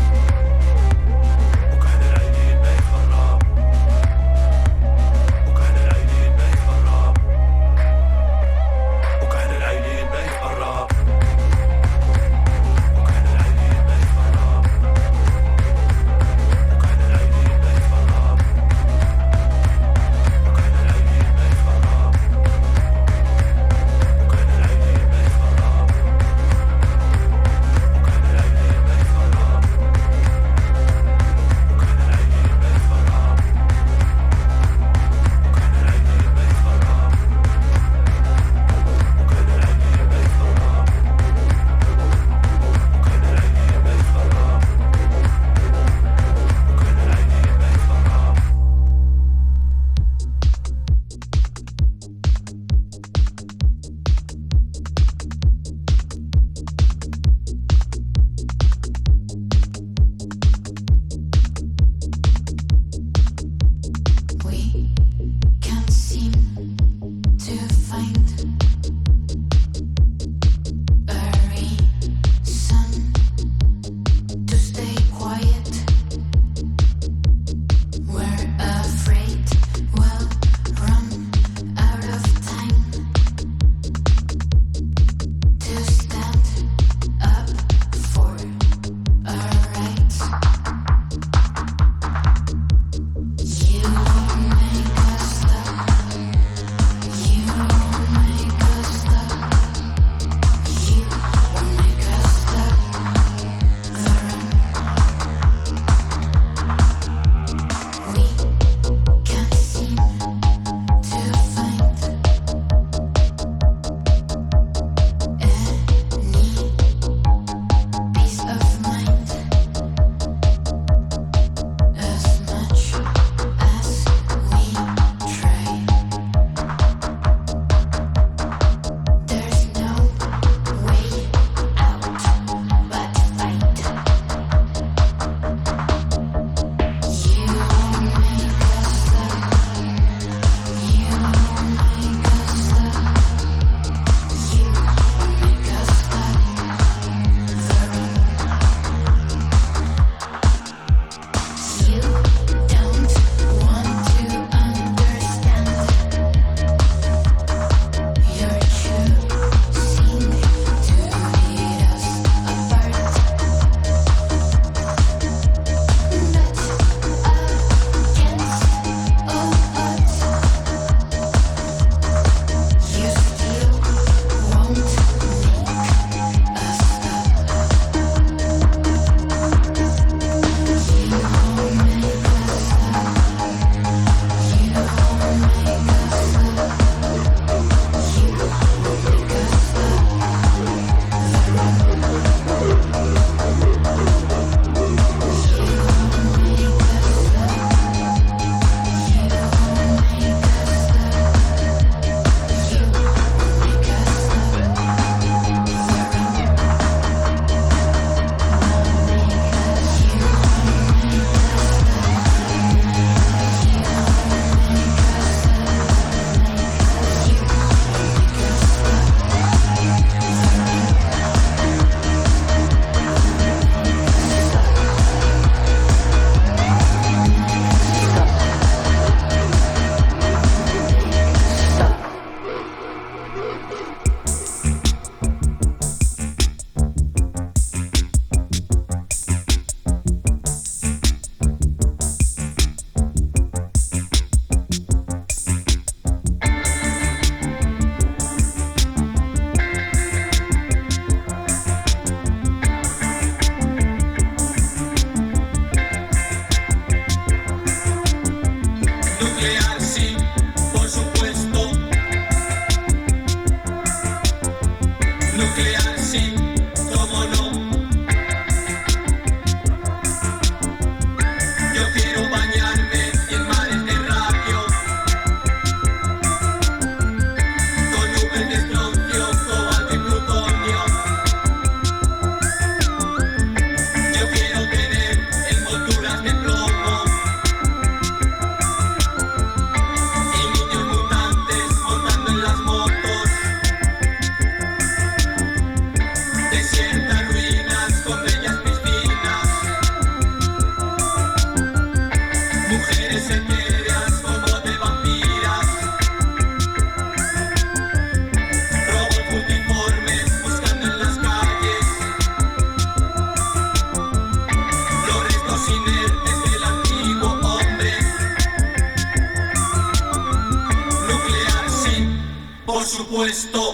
supuesto.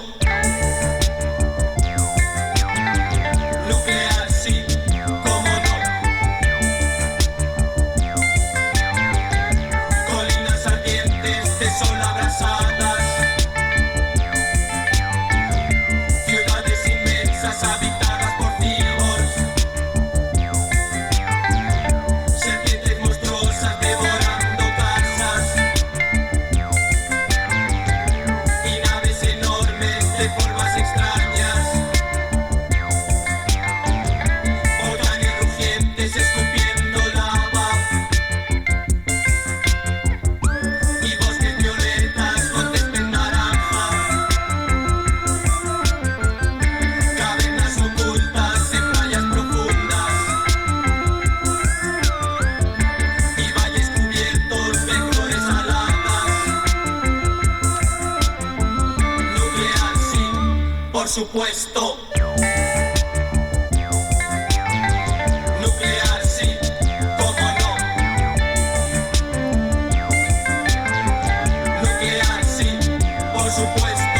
Nuclear, sí, cómo no. Colinas ardientes de sol abrasadas. Ciudades inmensas habitadas por cyborgs. Serpientes monstruosas devorando casas. Y naves enormes de formas extrañas. Volcanes rugientes escupiendo lava. Y bosques violetas con césped naranja. Cavernas ocultas en playas profundas. Y valles cubiertos de flores aladas. Nuclear, sí, por supuesto. Nuclear, sí, cómo no. Nuclear, sí, por supuesto.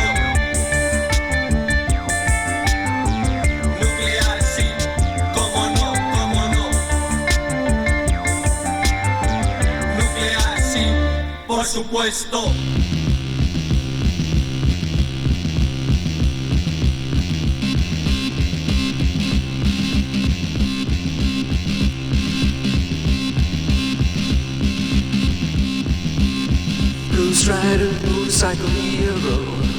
Nuclear, sí, cómo no, cómo no. Nuclear, sí, por supuesto. Ghost Rider, motorcycle hero.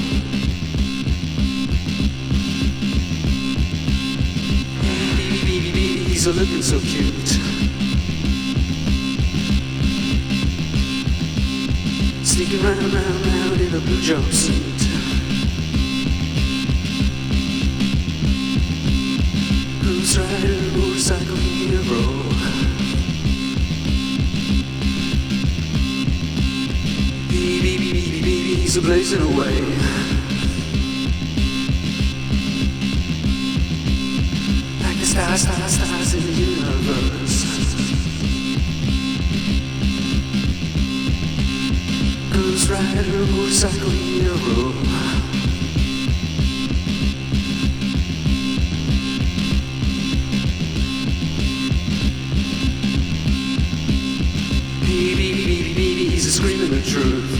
He's a looking so cute. Sneaking round in a blue jumpsuit. Ghost Rider, motorcycle hero. He's a blazing away. Like the stars in the universe. Ghost Rider, motorcycle hero. Baby, he's a screaming the truth.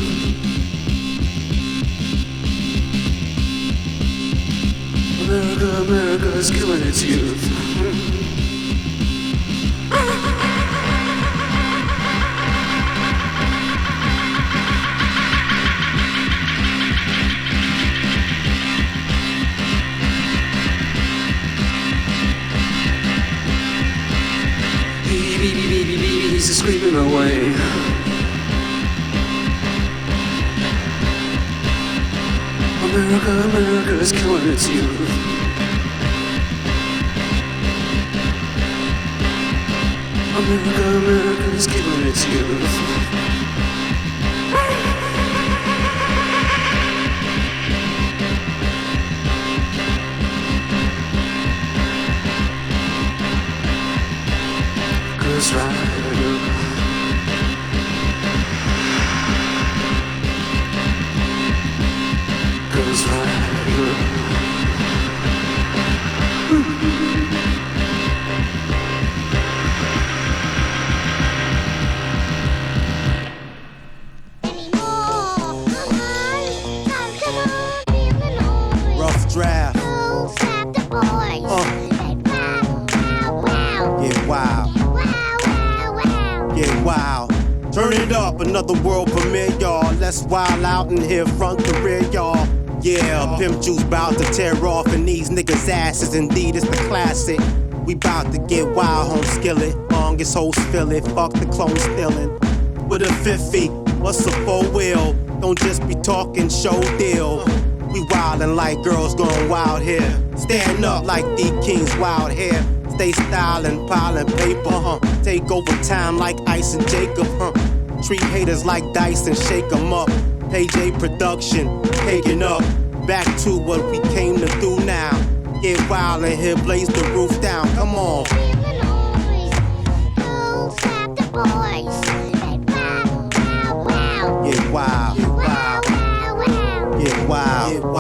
America's killing its youth. Baby, he's screaming away. America's killing its youth. America's killing its youth. Ghost Rider. Ghost Rider. Rough draft. Yeah, wow. Yeah, wow. Turn it up, another world premiere, y'all. Let's wild out in here, front to rear, y'all. Yeah, Pimp Juice bout to tear off in these niggas' asses. Indeed, it's the classic. We bout to get wild, home skillet. Longest host fill it, fuck the clone stealing. With a 50, what's a 4-wheel? Don't just be talking, show deal. We wildin' like girls going wild here. Stand up like D King's wild hair. Stay stylin', piling paper, Take over time like Ice and Jacob, Treat haters like dice and shake 'em up. AJ Production, taking up. Back to what we came to do now. Get wild in here, blaze the roof down. Come on. Get wild. Get wild. Get wild.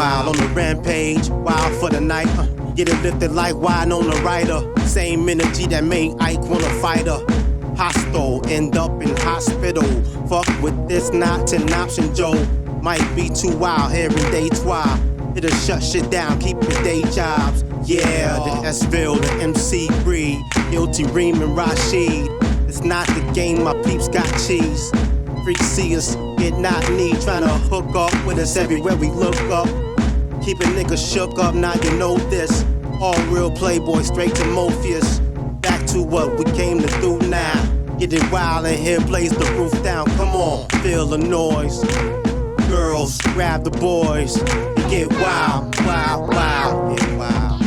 Rampage, wild for the night. Get it lifted like wine on the rider. Same energy that made Ike wanna fight her. Hostile, end up in hospital. Fuck with this, not an option, Joe. Might be too wild here in Detroit. It'll shut shit down, keep your day jobs. Yeah, the S-Ville, the MC breed. Guilty Reem and Rashid. It's not the game, my peeps got cheese. Freaks see us, get not need. Tryna hook up with us everywhere we look up. Keep a nigga shook up, now you know this. All real playboy, straight to Morpheus. Back to what we came to do now. Get it wild in here, blaze the roof down. Come on, feel the noise. Girls, grab the boys. Get wild, wild, wild. Get wild.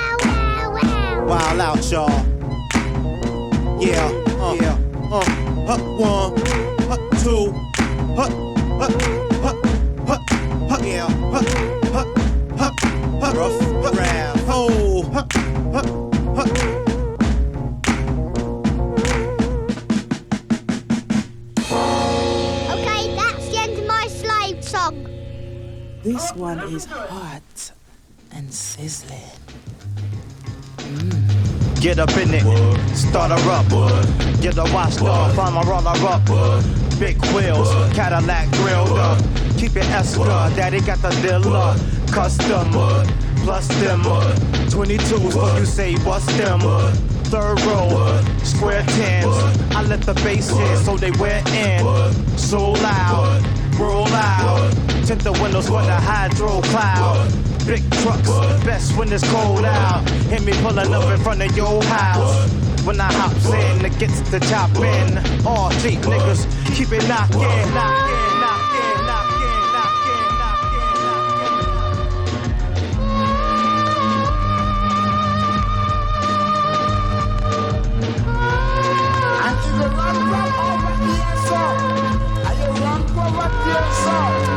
Wild out, y'all. Yeah, yeah. Hut one, hut two, hut, yeah, rough around. Oh, Okay, that's the end of my slave song. This one is hot and sizzling. Get up in it, start her up. Get a washed off, I'm a roller up. Big wheels, Cadillac grilled up. Keep it extra, daddy got the dealer. Custom, plus them. 22s, so you say what's them? Third row, square tens. I let the bass hit so they wear in. So loud, roll out. Tint the windows for the hydro cloud. Big trucks, best when it's cold out. Hit me pulling up in front of your house. When I hops in, it gets to chop in. All cheap niggas, keep it knockin', knockin', knockin', knockin', knockin', And if you run from over here, so, and you run over here, so,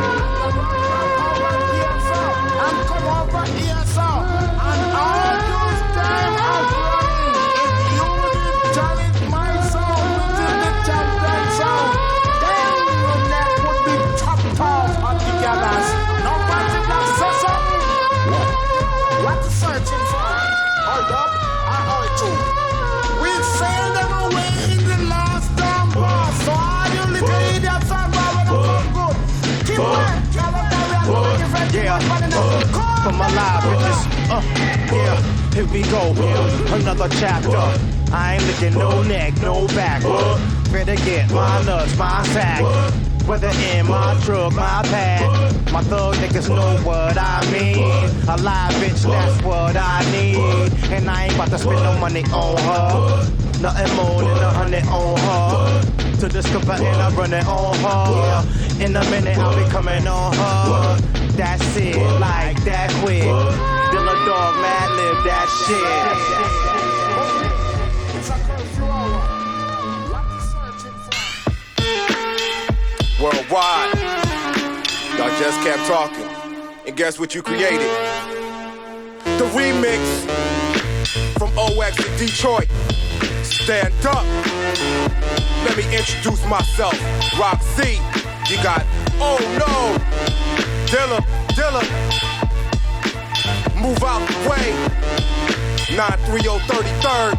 and come over here, so, and all those time of running, if you did challenge my soul, which is the champion sound, then your neck would be chopped off altogether. Nobody can say something. What you searching for? Hold up, I hold you. We sailed them away in the last storm bar, so all you little idiots and brother don't come good. Keep on, yeah, for my live bitches, yeah, here we go, another chapter. I ain't licking no neck, no back, better get my nuts, my sack. Whether in my truck, my pad, my thug niggas know what I mean. A live bitch, that's what I need. And I ain't about to spend no money on her. Nothing more than 100 on her. To discover and I run it on her. In a minute I'll be coming on her. That's it, like that quick. Still a dog, mad lib, that shit. Worldwide, y'all just kept talking, and guess what you created? The remix from OX in Detroit. Stand up. Let me introduce myself. Rock C. You got Oh No, Dilla. Move out the way. 93033rd.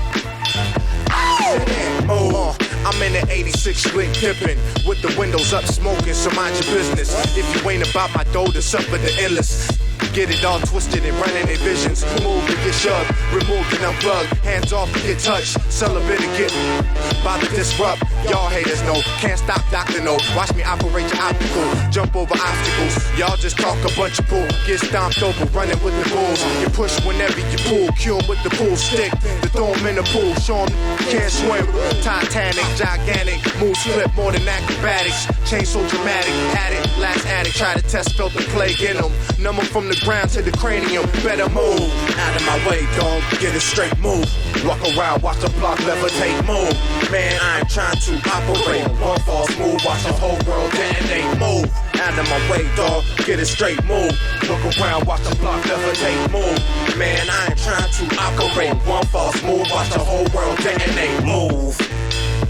Oh, I'm in the 86 slick dipping with the windows up smoking, so mind your business. If you ain't about my dough, then suffer the endless. Get it all twisted and running in visions. Move to get shoved, remove and unplug. Hands off to get touched, celibate and get about to disrupt. Y'all haters know, can't stop Dr. No. Watch me operate your optical, jump over obstacles. Y'all just talk a bunch of bull, get stomped over, running with the bulls. You push whenever you pull, cue 'em with the pool stick. To throw 'em in the pool, show 'em can't swim. Titanic, gigantic, moves flip more than acrobatics. Change so dramatic, had it, last addict. Try to test, felt the plague in them. Numb 'em from the ground to the cranium, better move. Out of my way, dog, get a straight move. Walk around, watch the block levitate, move. Man, I ain't trying to operate. One false move, watch the whole world detonate, move. Out of my way, dog, get a straight move. Look around, watch the block levitate, move. Man, I ain't trying to operate. One false move, watch the whole world detonate, move.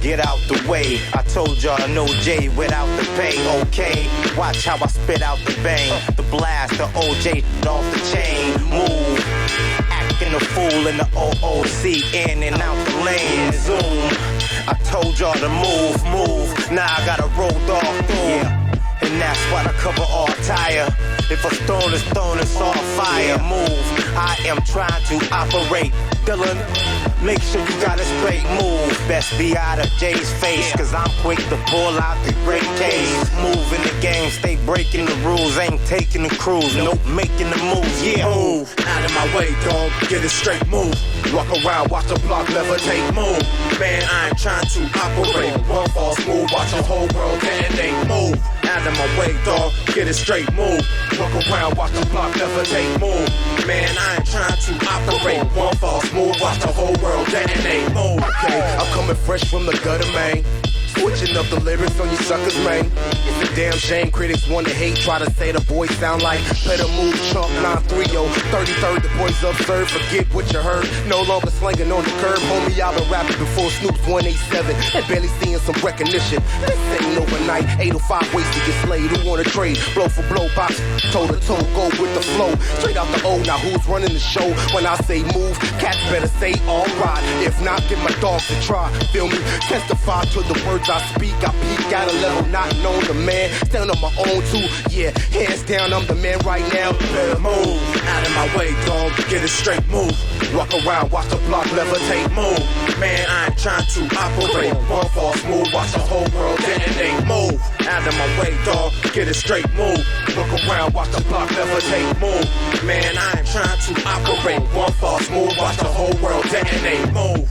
get out the way. I told y'all no J without the pay, okay? Watch how I spit out the bang. The blast, the OJ off the chain. Move, acting a fool in the OOC, in and out the lane. Zoom, I told y'all to move. Now I gotta roll dog through. Yeah. And that's why I cover all tire. If a stone is thrown, it's all fire. Move, I am trying to operate. Dylan, make sure you got it straight. Move, best be out of Jay's face, cause I'm quick to pull out the great case. Move in the game, stay breaking the rules. Ain't taking the cruise, nope, making the moves. Yeah, move, out of my way, dog, get it straight, move. Walk around, watch the block levitate, move. Man, I ain't trying to operate. One false move, watch the whole world detonate, move. Out of my way, dog, get it straight, move. Walk around, watch the block levitate, move. Man, I ain't trying to operate. One false move, watch the whole world detonate, move. Okay, I'm coming fresh from the gutter, man. Switching up the lyrics on you suckers, man. It's a damn shame critics want to hate, try to say the boys sound like better move, chump 9-3-0. 33rd, the boys absurd, forget what you heard. No longer slanging on the curb, homie, I've been rapping before Snoop's 187 and barely seeing some recognition. This ain't overnight, 805 ways to get slayed. Who wanna trade? Blow for blow, box toe to toe, go with the flow. Straight out the O, now who's running the show? When I say move, cats better say alright. If not, give my dogs a try. Feel me? Testify to the words I speak. I peak at a level not known to man. Stand on my own too. Yeah, hands down, I'm the man right now. Better move out of my way, dog. Get it straight, move. Walk around, watch the block levitate, move. Man, I ain't trying to operate. One false move, watch the whole world detonate, move. Out of my way, dog. Get it straight, move. Look around, watch the block levitate, move. Man, I ain't trying to operate. One false move, watch the whole world detonate, move.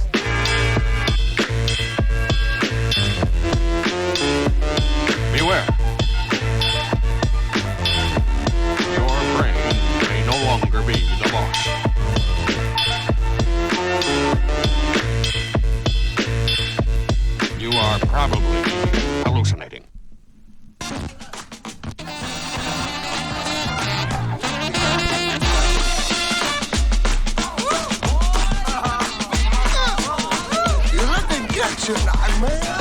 Beware. Your brain may no longer be the boss. You are probably hallucinating. You look at get you now, man.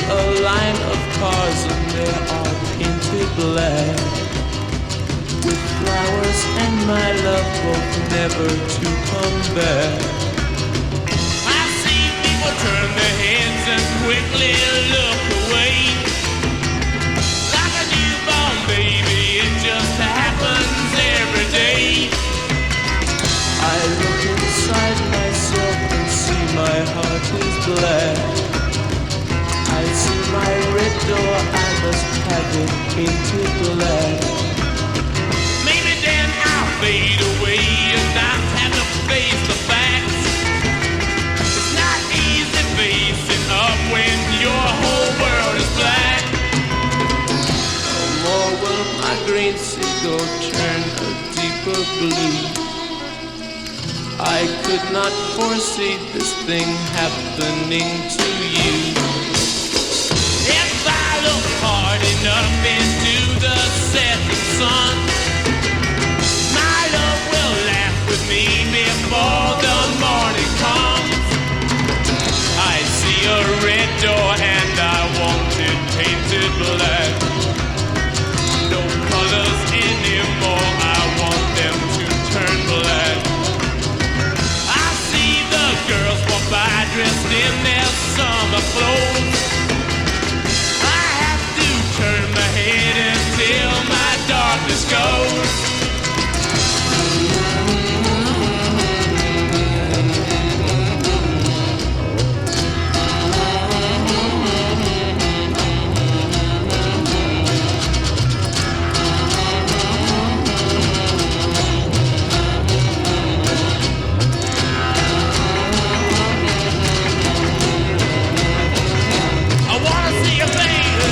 With flowers and my love both never to come back. I see people turn their heads and quickly look away. Like a newborn baby, it just happens every day. I look inside myself and see my heart is black. I see my red door, I must have it painted black. Maybe then I'll fade away and not have to face the facts. It's not easy facing up when your whole world is black. No more will my green seagull turn a deeper blue. I could not foresee this thing happening to you. If I look hard enough into the setting sun, my love will laugh with me before the morning comes. I see a red door and I want it painted black. No colors anymore, I want them to turn black. I see the girls walk by dressed in their summer clothes. Turn my head until my darkness goes. I wanna see a fade.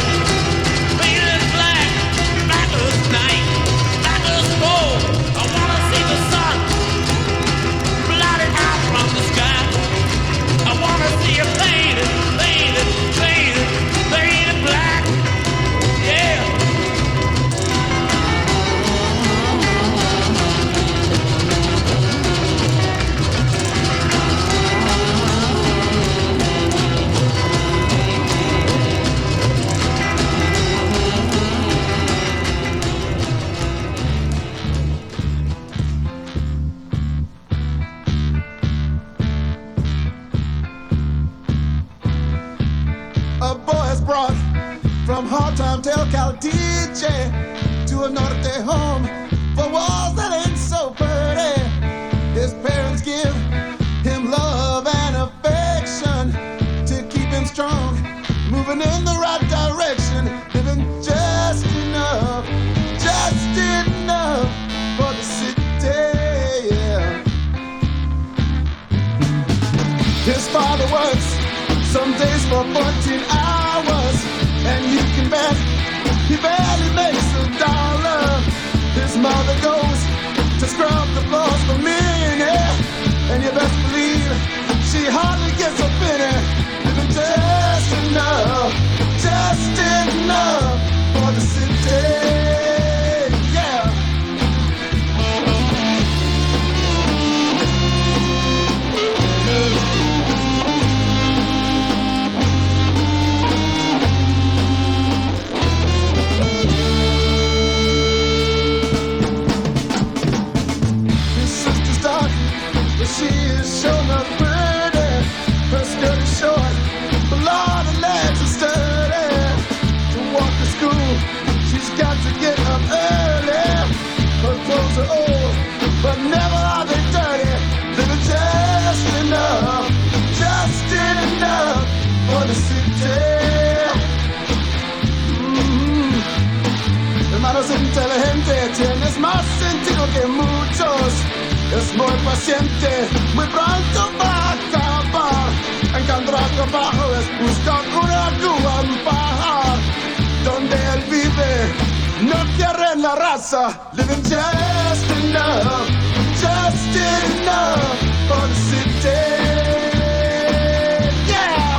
From Hardtime till Caldice to a norte home for walls that ain't so pretty. His parents give him love and affection to keep him strong, moving in the right direction, living just enough for the city. Yeah. His father works some days for 14 hours. And you can bet he barely makes $1. His mother goes to scrub the floors for minute, and you best believe she hardly gets a penny. Living just enough for the city. Yeah. She is sure not pretty. Her skirt is short, but Lord, her legs are sturdy. To walk to school, she's got to get up early. Her clothes are old, but never are they dirty. Living just enough for the city. Hermano es inteligente, tienes más sentido que muchos. Es muy paciente, muy pronto va a acabar. Encontrar trabajo es buscar una Cuba en Baja. Donde él vive, no quieren la raza. Living just enough for the city. Yeah!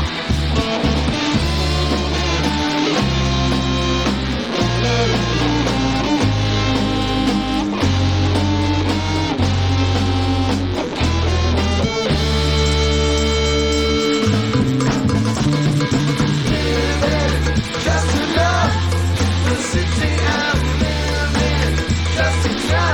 Just enough for the city I'm living. Just enough.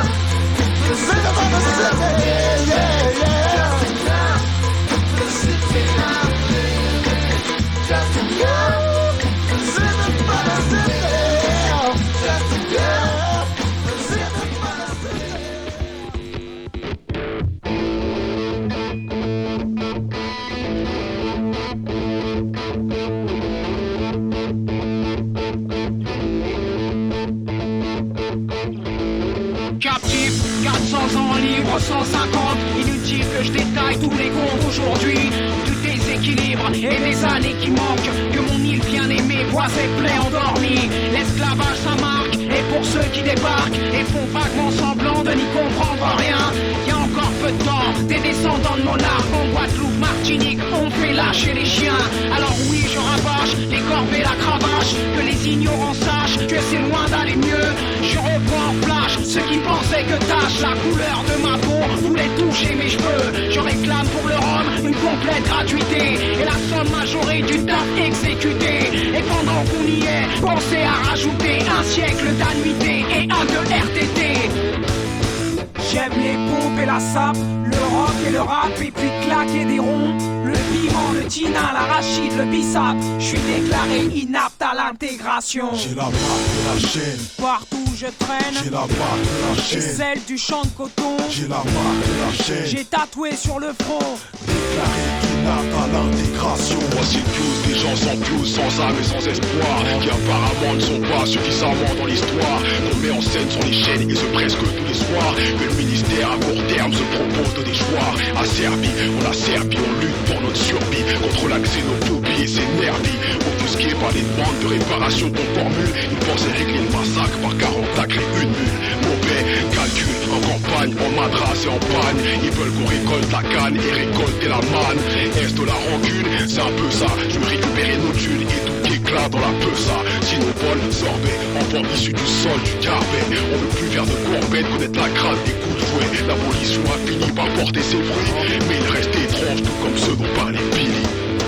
numéro 150. Inutile que je détaille tous les comptes aujourd'hui. Du déséquilibre et des années qui manquent. Que mon île bien-aimée voit ses plaies endormies. L'esclavage ça marque, et pour ceux qui débarquent et font vaguement semblant de n'y comprendre rien. Y a encore peu de temps, des descendants de monarques en Guadeloupe, Martinique, on fait lâcher les chiens. Alors oui, je rabâche les corvées, la cravache, que les ignorants sachent que c'est loin d'aller mieux. Je revois en flash ceux qui pensaient que tâche la couleur de ma peau voulait toucher mes cheveux. Je réclame pour le rhum une complète gratuité et la somme majorée du taf exécuté. Et pendant qu'on y est, pensez à rajouter un siècle d'annuité et un de RTT. J'aime les pompes et la sape, le rock et le rap, et puis claquer des ronds. Le piment, le tinin, l'arachide, le bissap. Je suis déclaré inapte à l'intégration. J'ai la marque de la chaîne. Partout où je traîne, j'ai la marque de la chaîne. Et celle du champ de coton, j'ai la marque de la chaîne. J'ai tatoué sur le front. Déclaré inapte à l'intégration. Voici tous des gens sans plus, sans âme et sans espoir, qui apparemment ne sont pas suffisamment dans l'histoire. On met en scène sur les chaînes et ce presque tous les soirs. Que le ministère à court terme se propose de déchoir. À Serbie, on a servi, on lutte pour notre survie contre la xénophobie et ses nervis. Offusqués par les demandes de réparation qu'on formule, ils pensaient régler le massacre par 40 tacles et une mule. Mauvais calcul, en campagne, en madras et en panne. Ils veulent qu'on récolte la canne et récolter la manne. Est-ce de la rancune? C'est un peu ça. Je veux récupérer nos thunes et tout qui éclate dans la peusa. Si nos vols sorbets, enfants issus du sol, du carbet. On veut plus faire de courbettes, connaître la grâce des coups de fouet. L'abolition a fini par porter ses fruits, mais il reste étrange, tout comme ceux dont parlait Billy.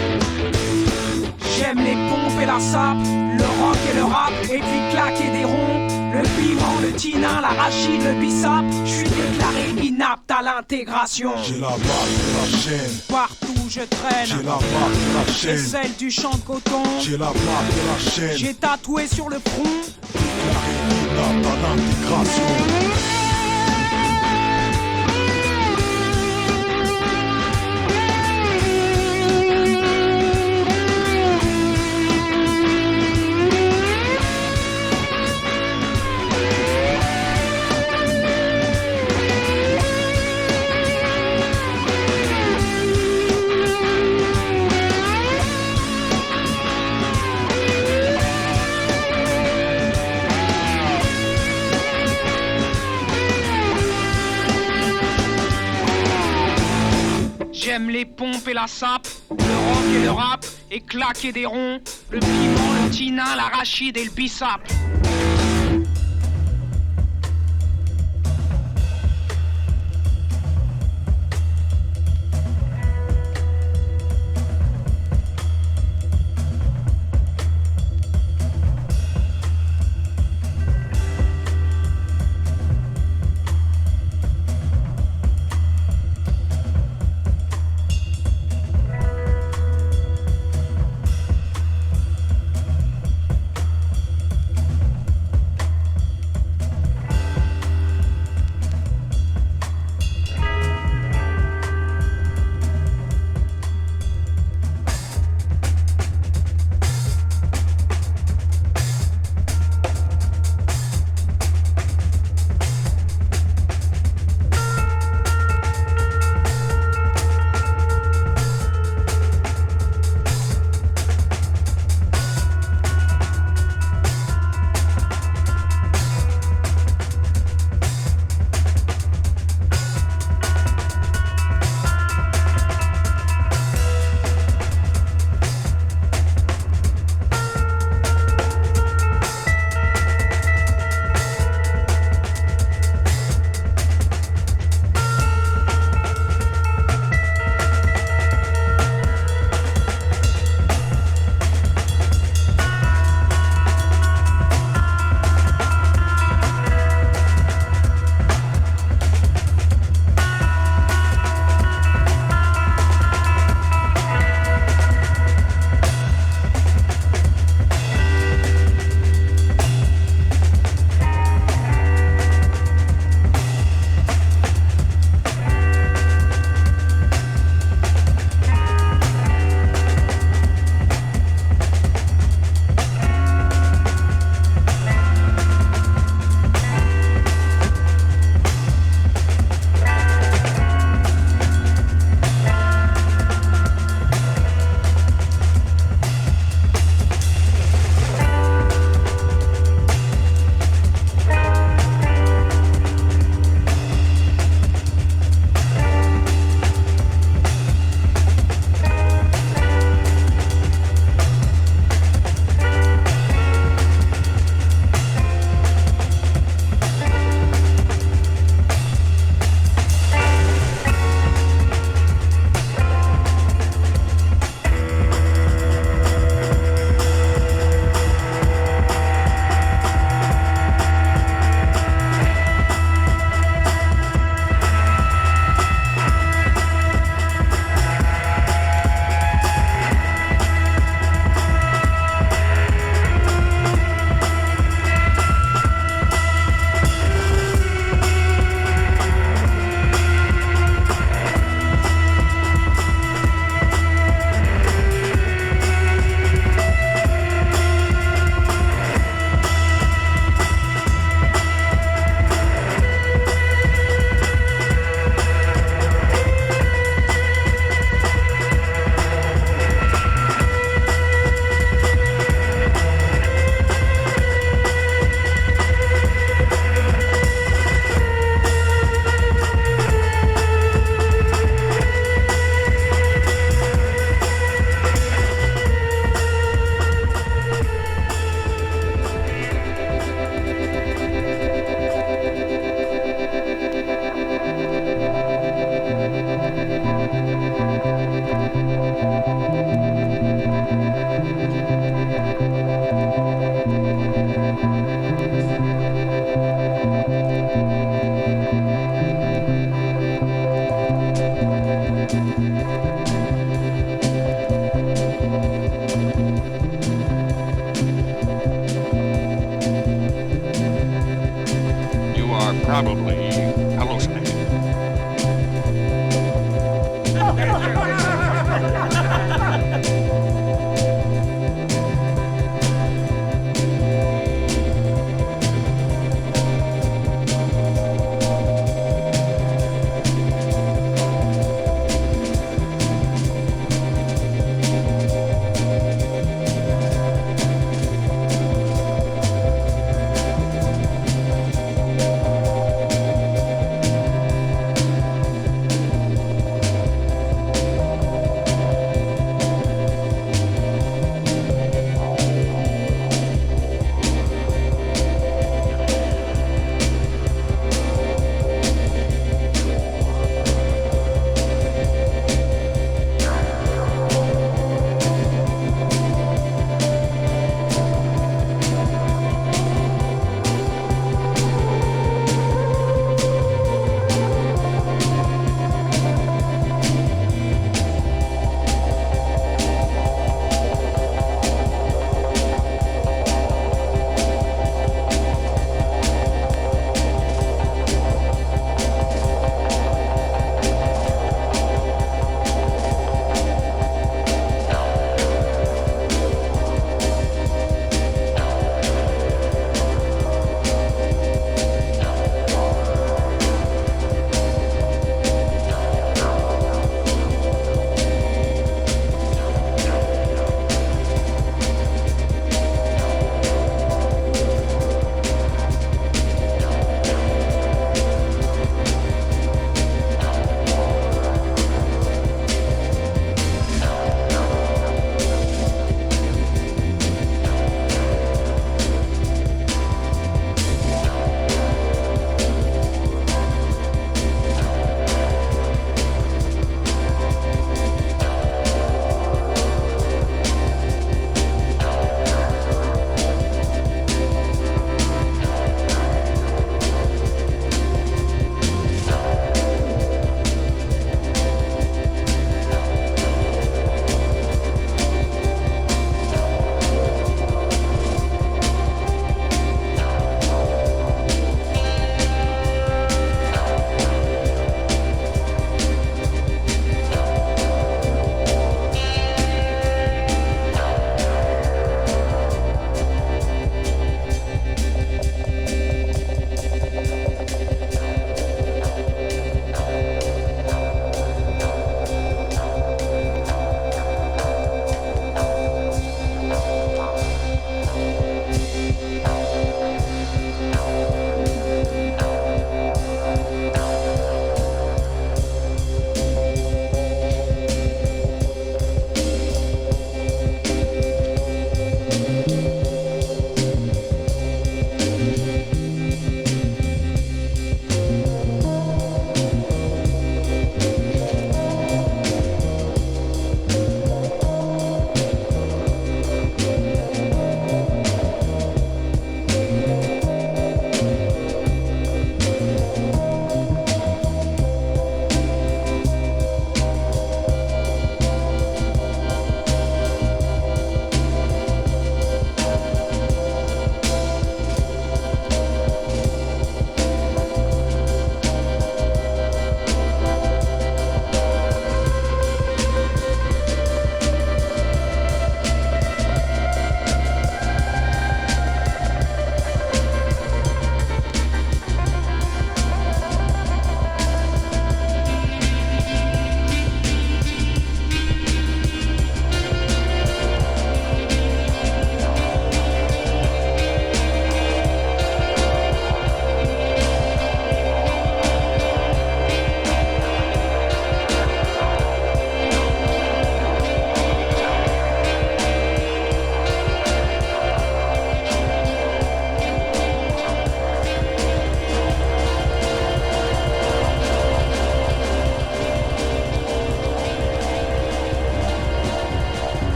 J'aime les pompes et la sape, le rock et le rap, et puis claquer des ronds. Le piment, le tinin, l'arachide, le bissap. Je suis déclaré inapte à l'intégration. J'ai la marque de la chaîne. Partout où je traîne, j'ai la marque de la chaîne. Et celle du champ de coton, j'ai la marque de la chaîne. J'ai tatoué sur le front. Déclaré inapte à l'intégration. J'aime les pompes et la sape, le rock et le rap, et claquer des ronds. Le piment, le tinin, l'arachide et le bissap.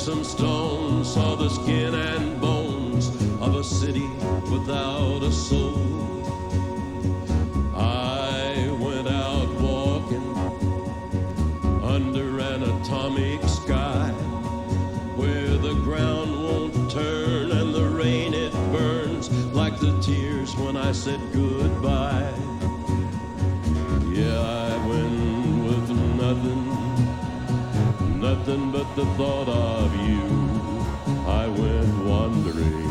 some stones, saw the skin and bones of a city without a soul. I went out walking under an atomic sky, where the ground won't turn and the rain it burns like the tears when I said goodbye. Yeah, I went with nothing but the thought of you. I went wandering.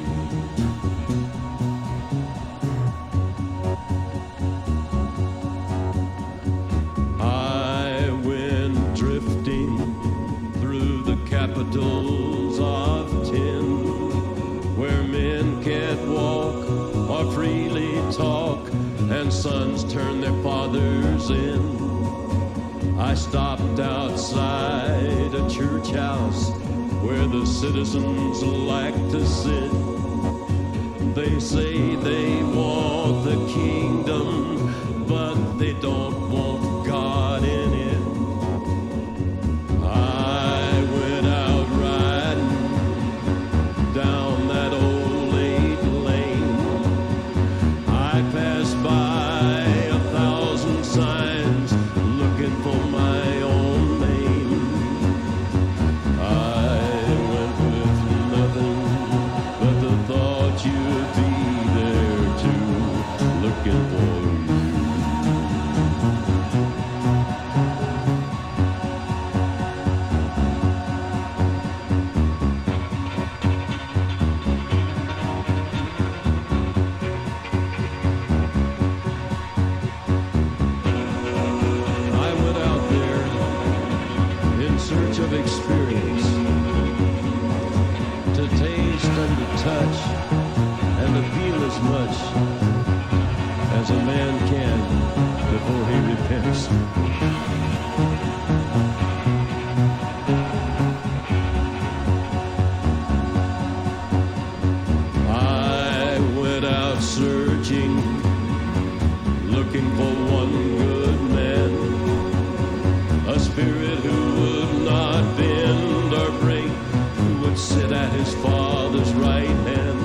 I went drifting through the capitals of tin, where men can't walk or freely talk, and sons turn their fathers in. I stopped outside a church house where the citizens like to sit. They say they want the kingdom, but they don't want God in it. I went out riding down that old 8 lane. I passed by 1,000 signs looking for my own name. I went with nothing but the thought you'd be there too, looking for you. Search of experience, to taste and to touch and to feel as much as a man can before he repents. I went out searching, looking for one good man, a spirit who would not bend or break, who would sit at his father's right hand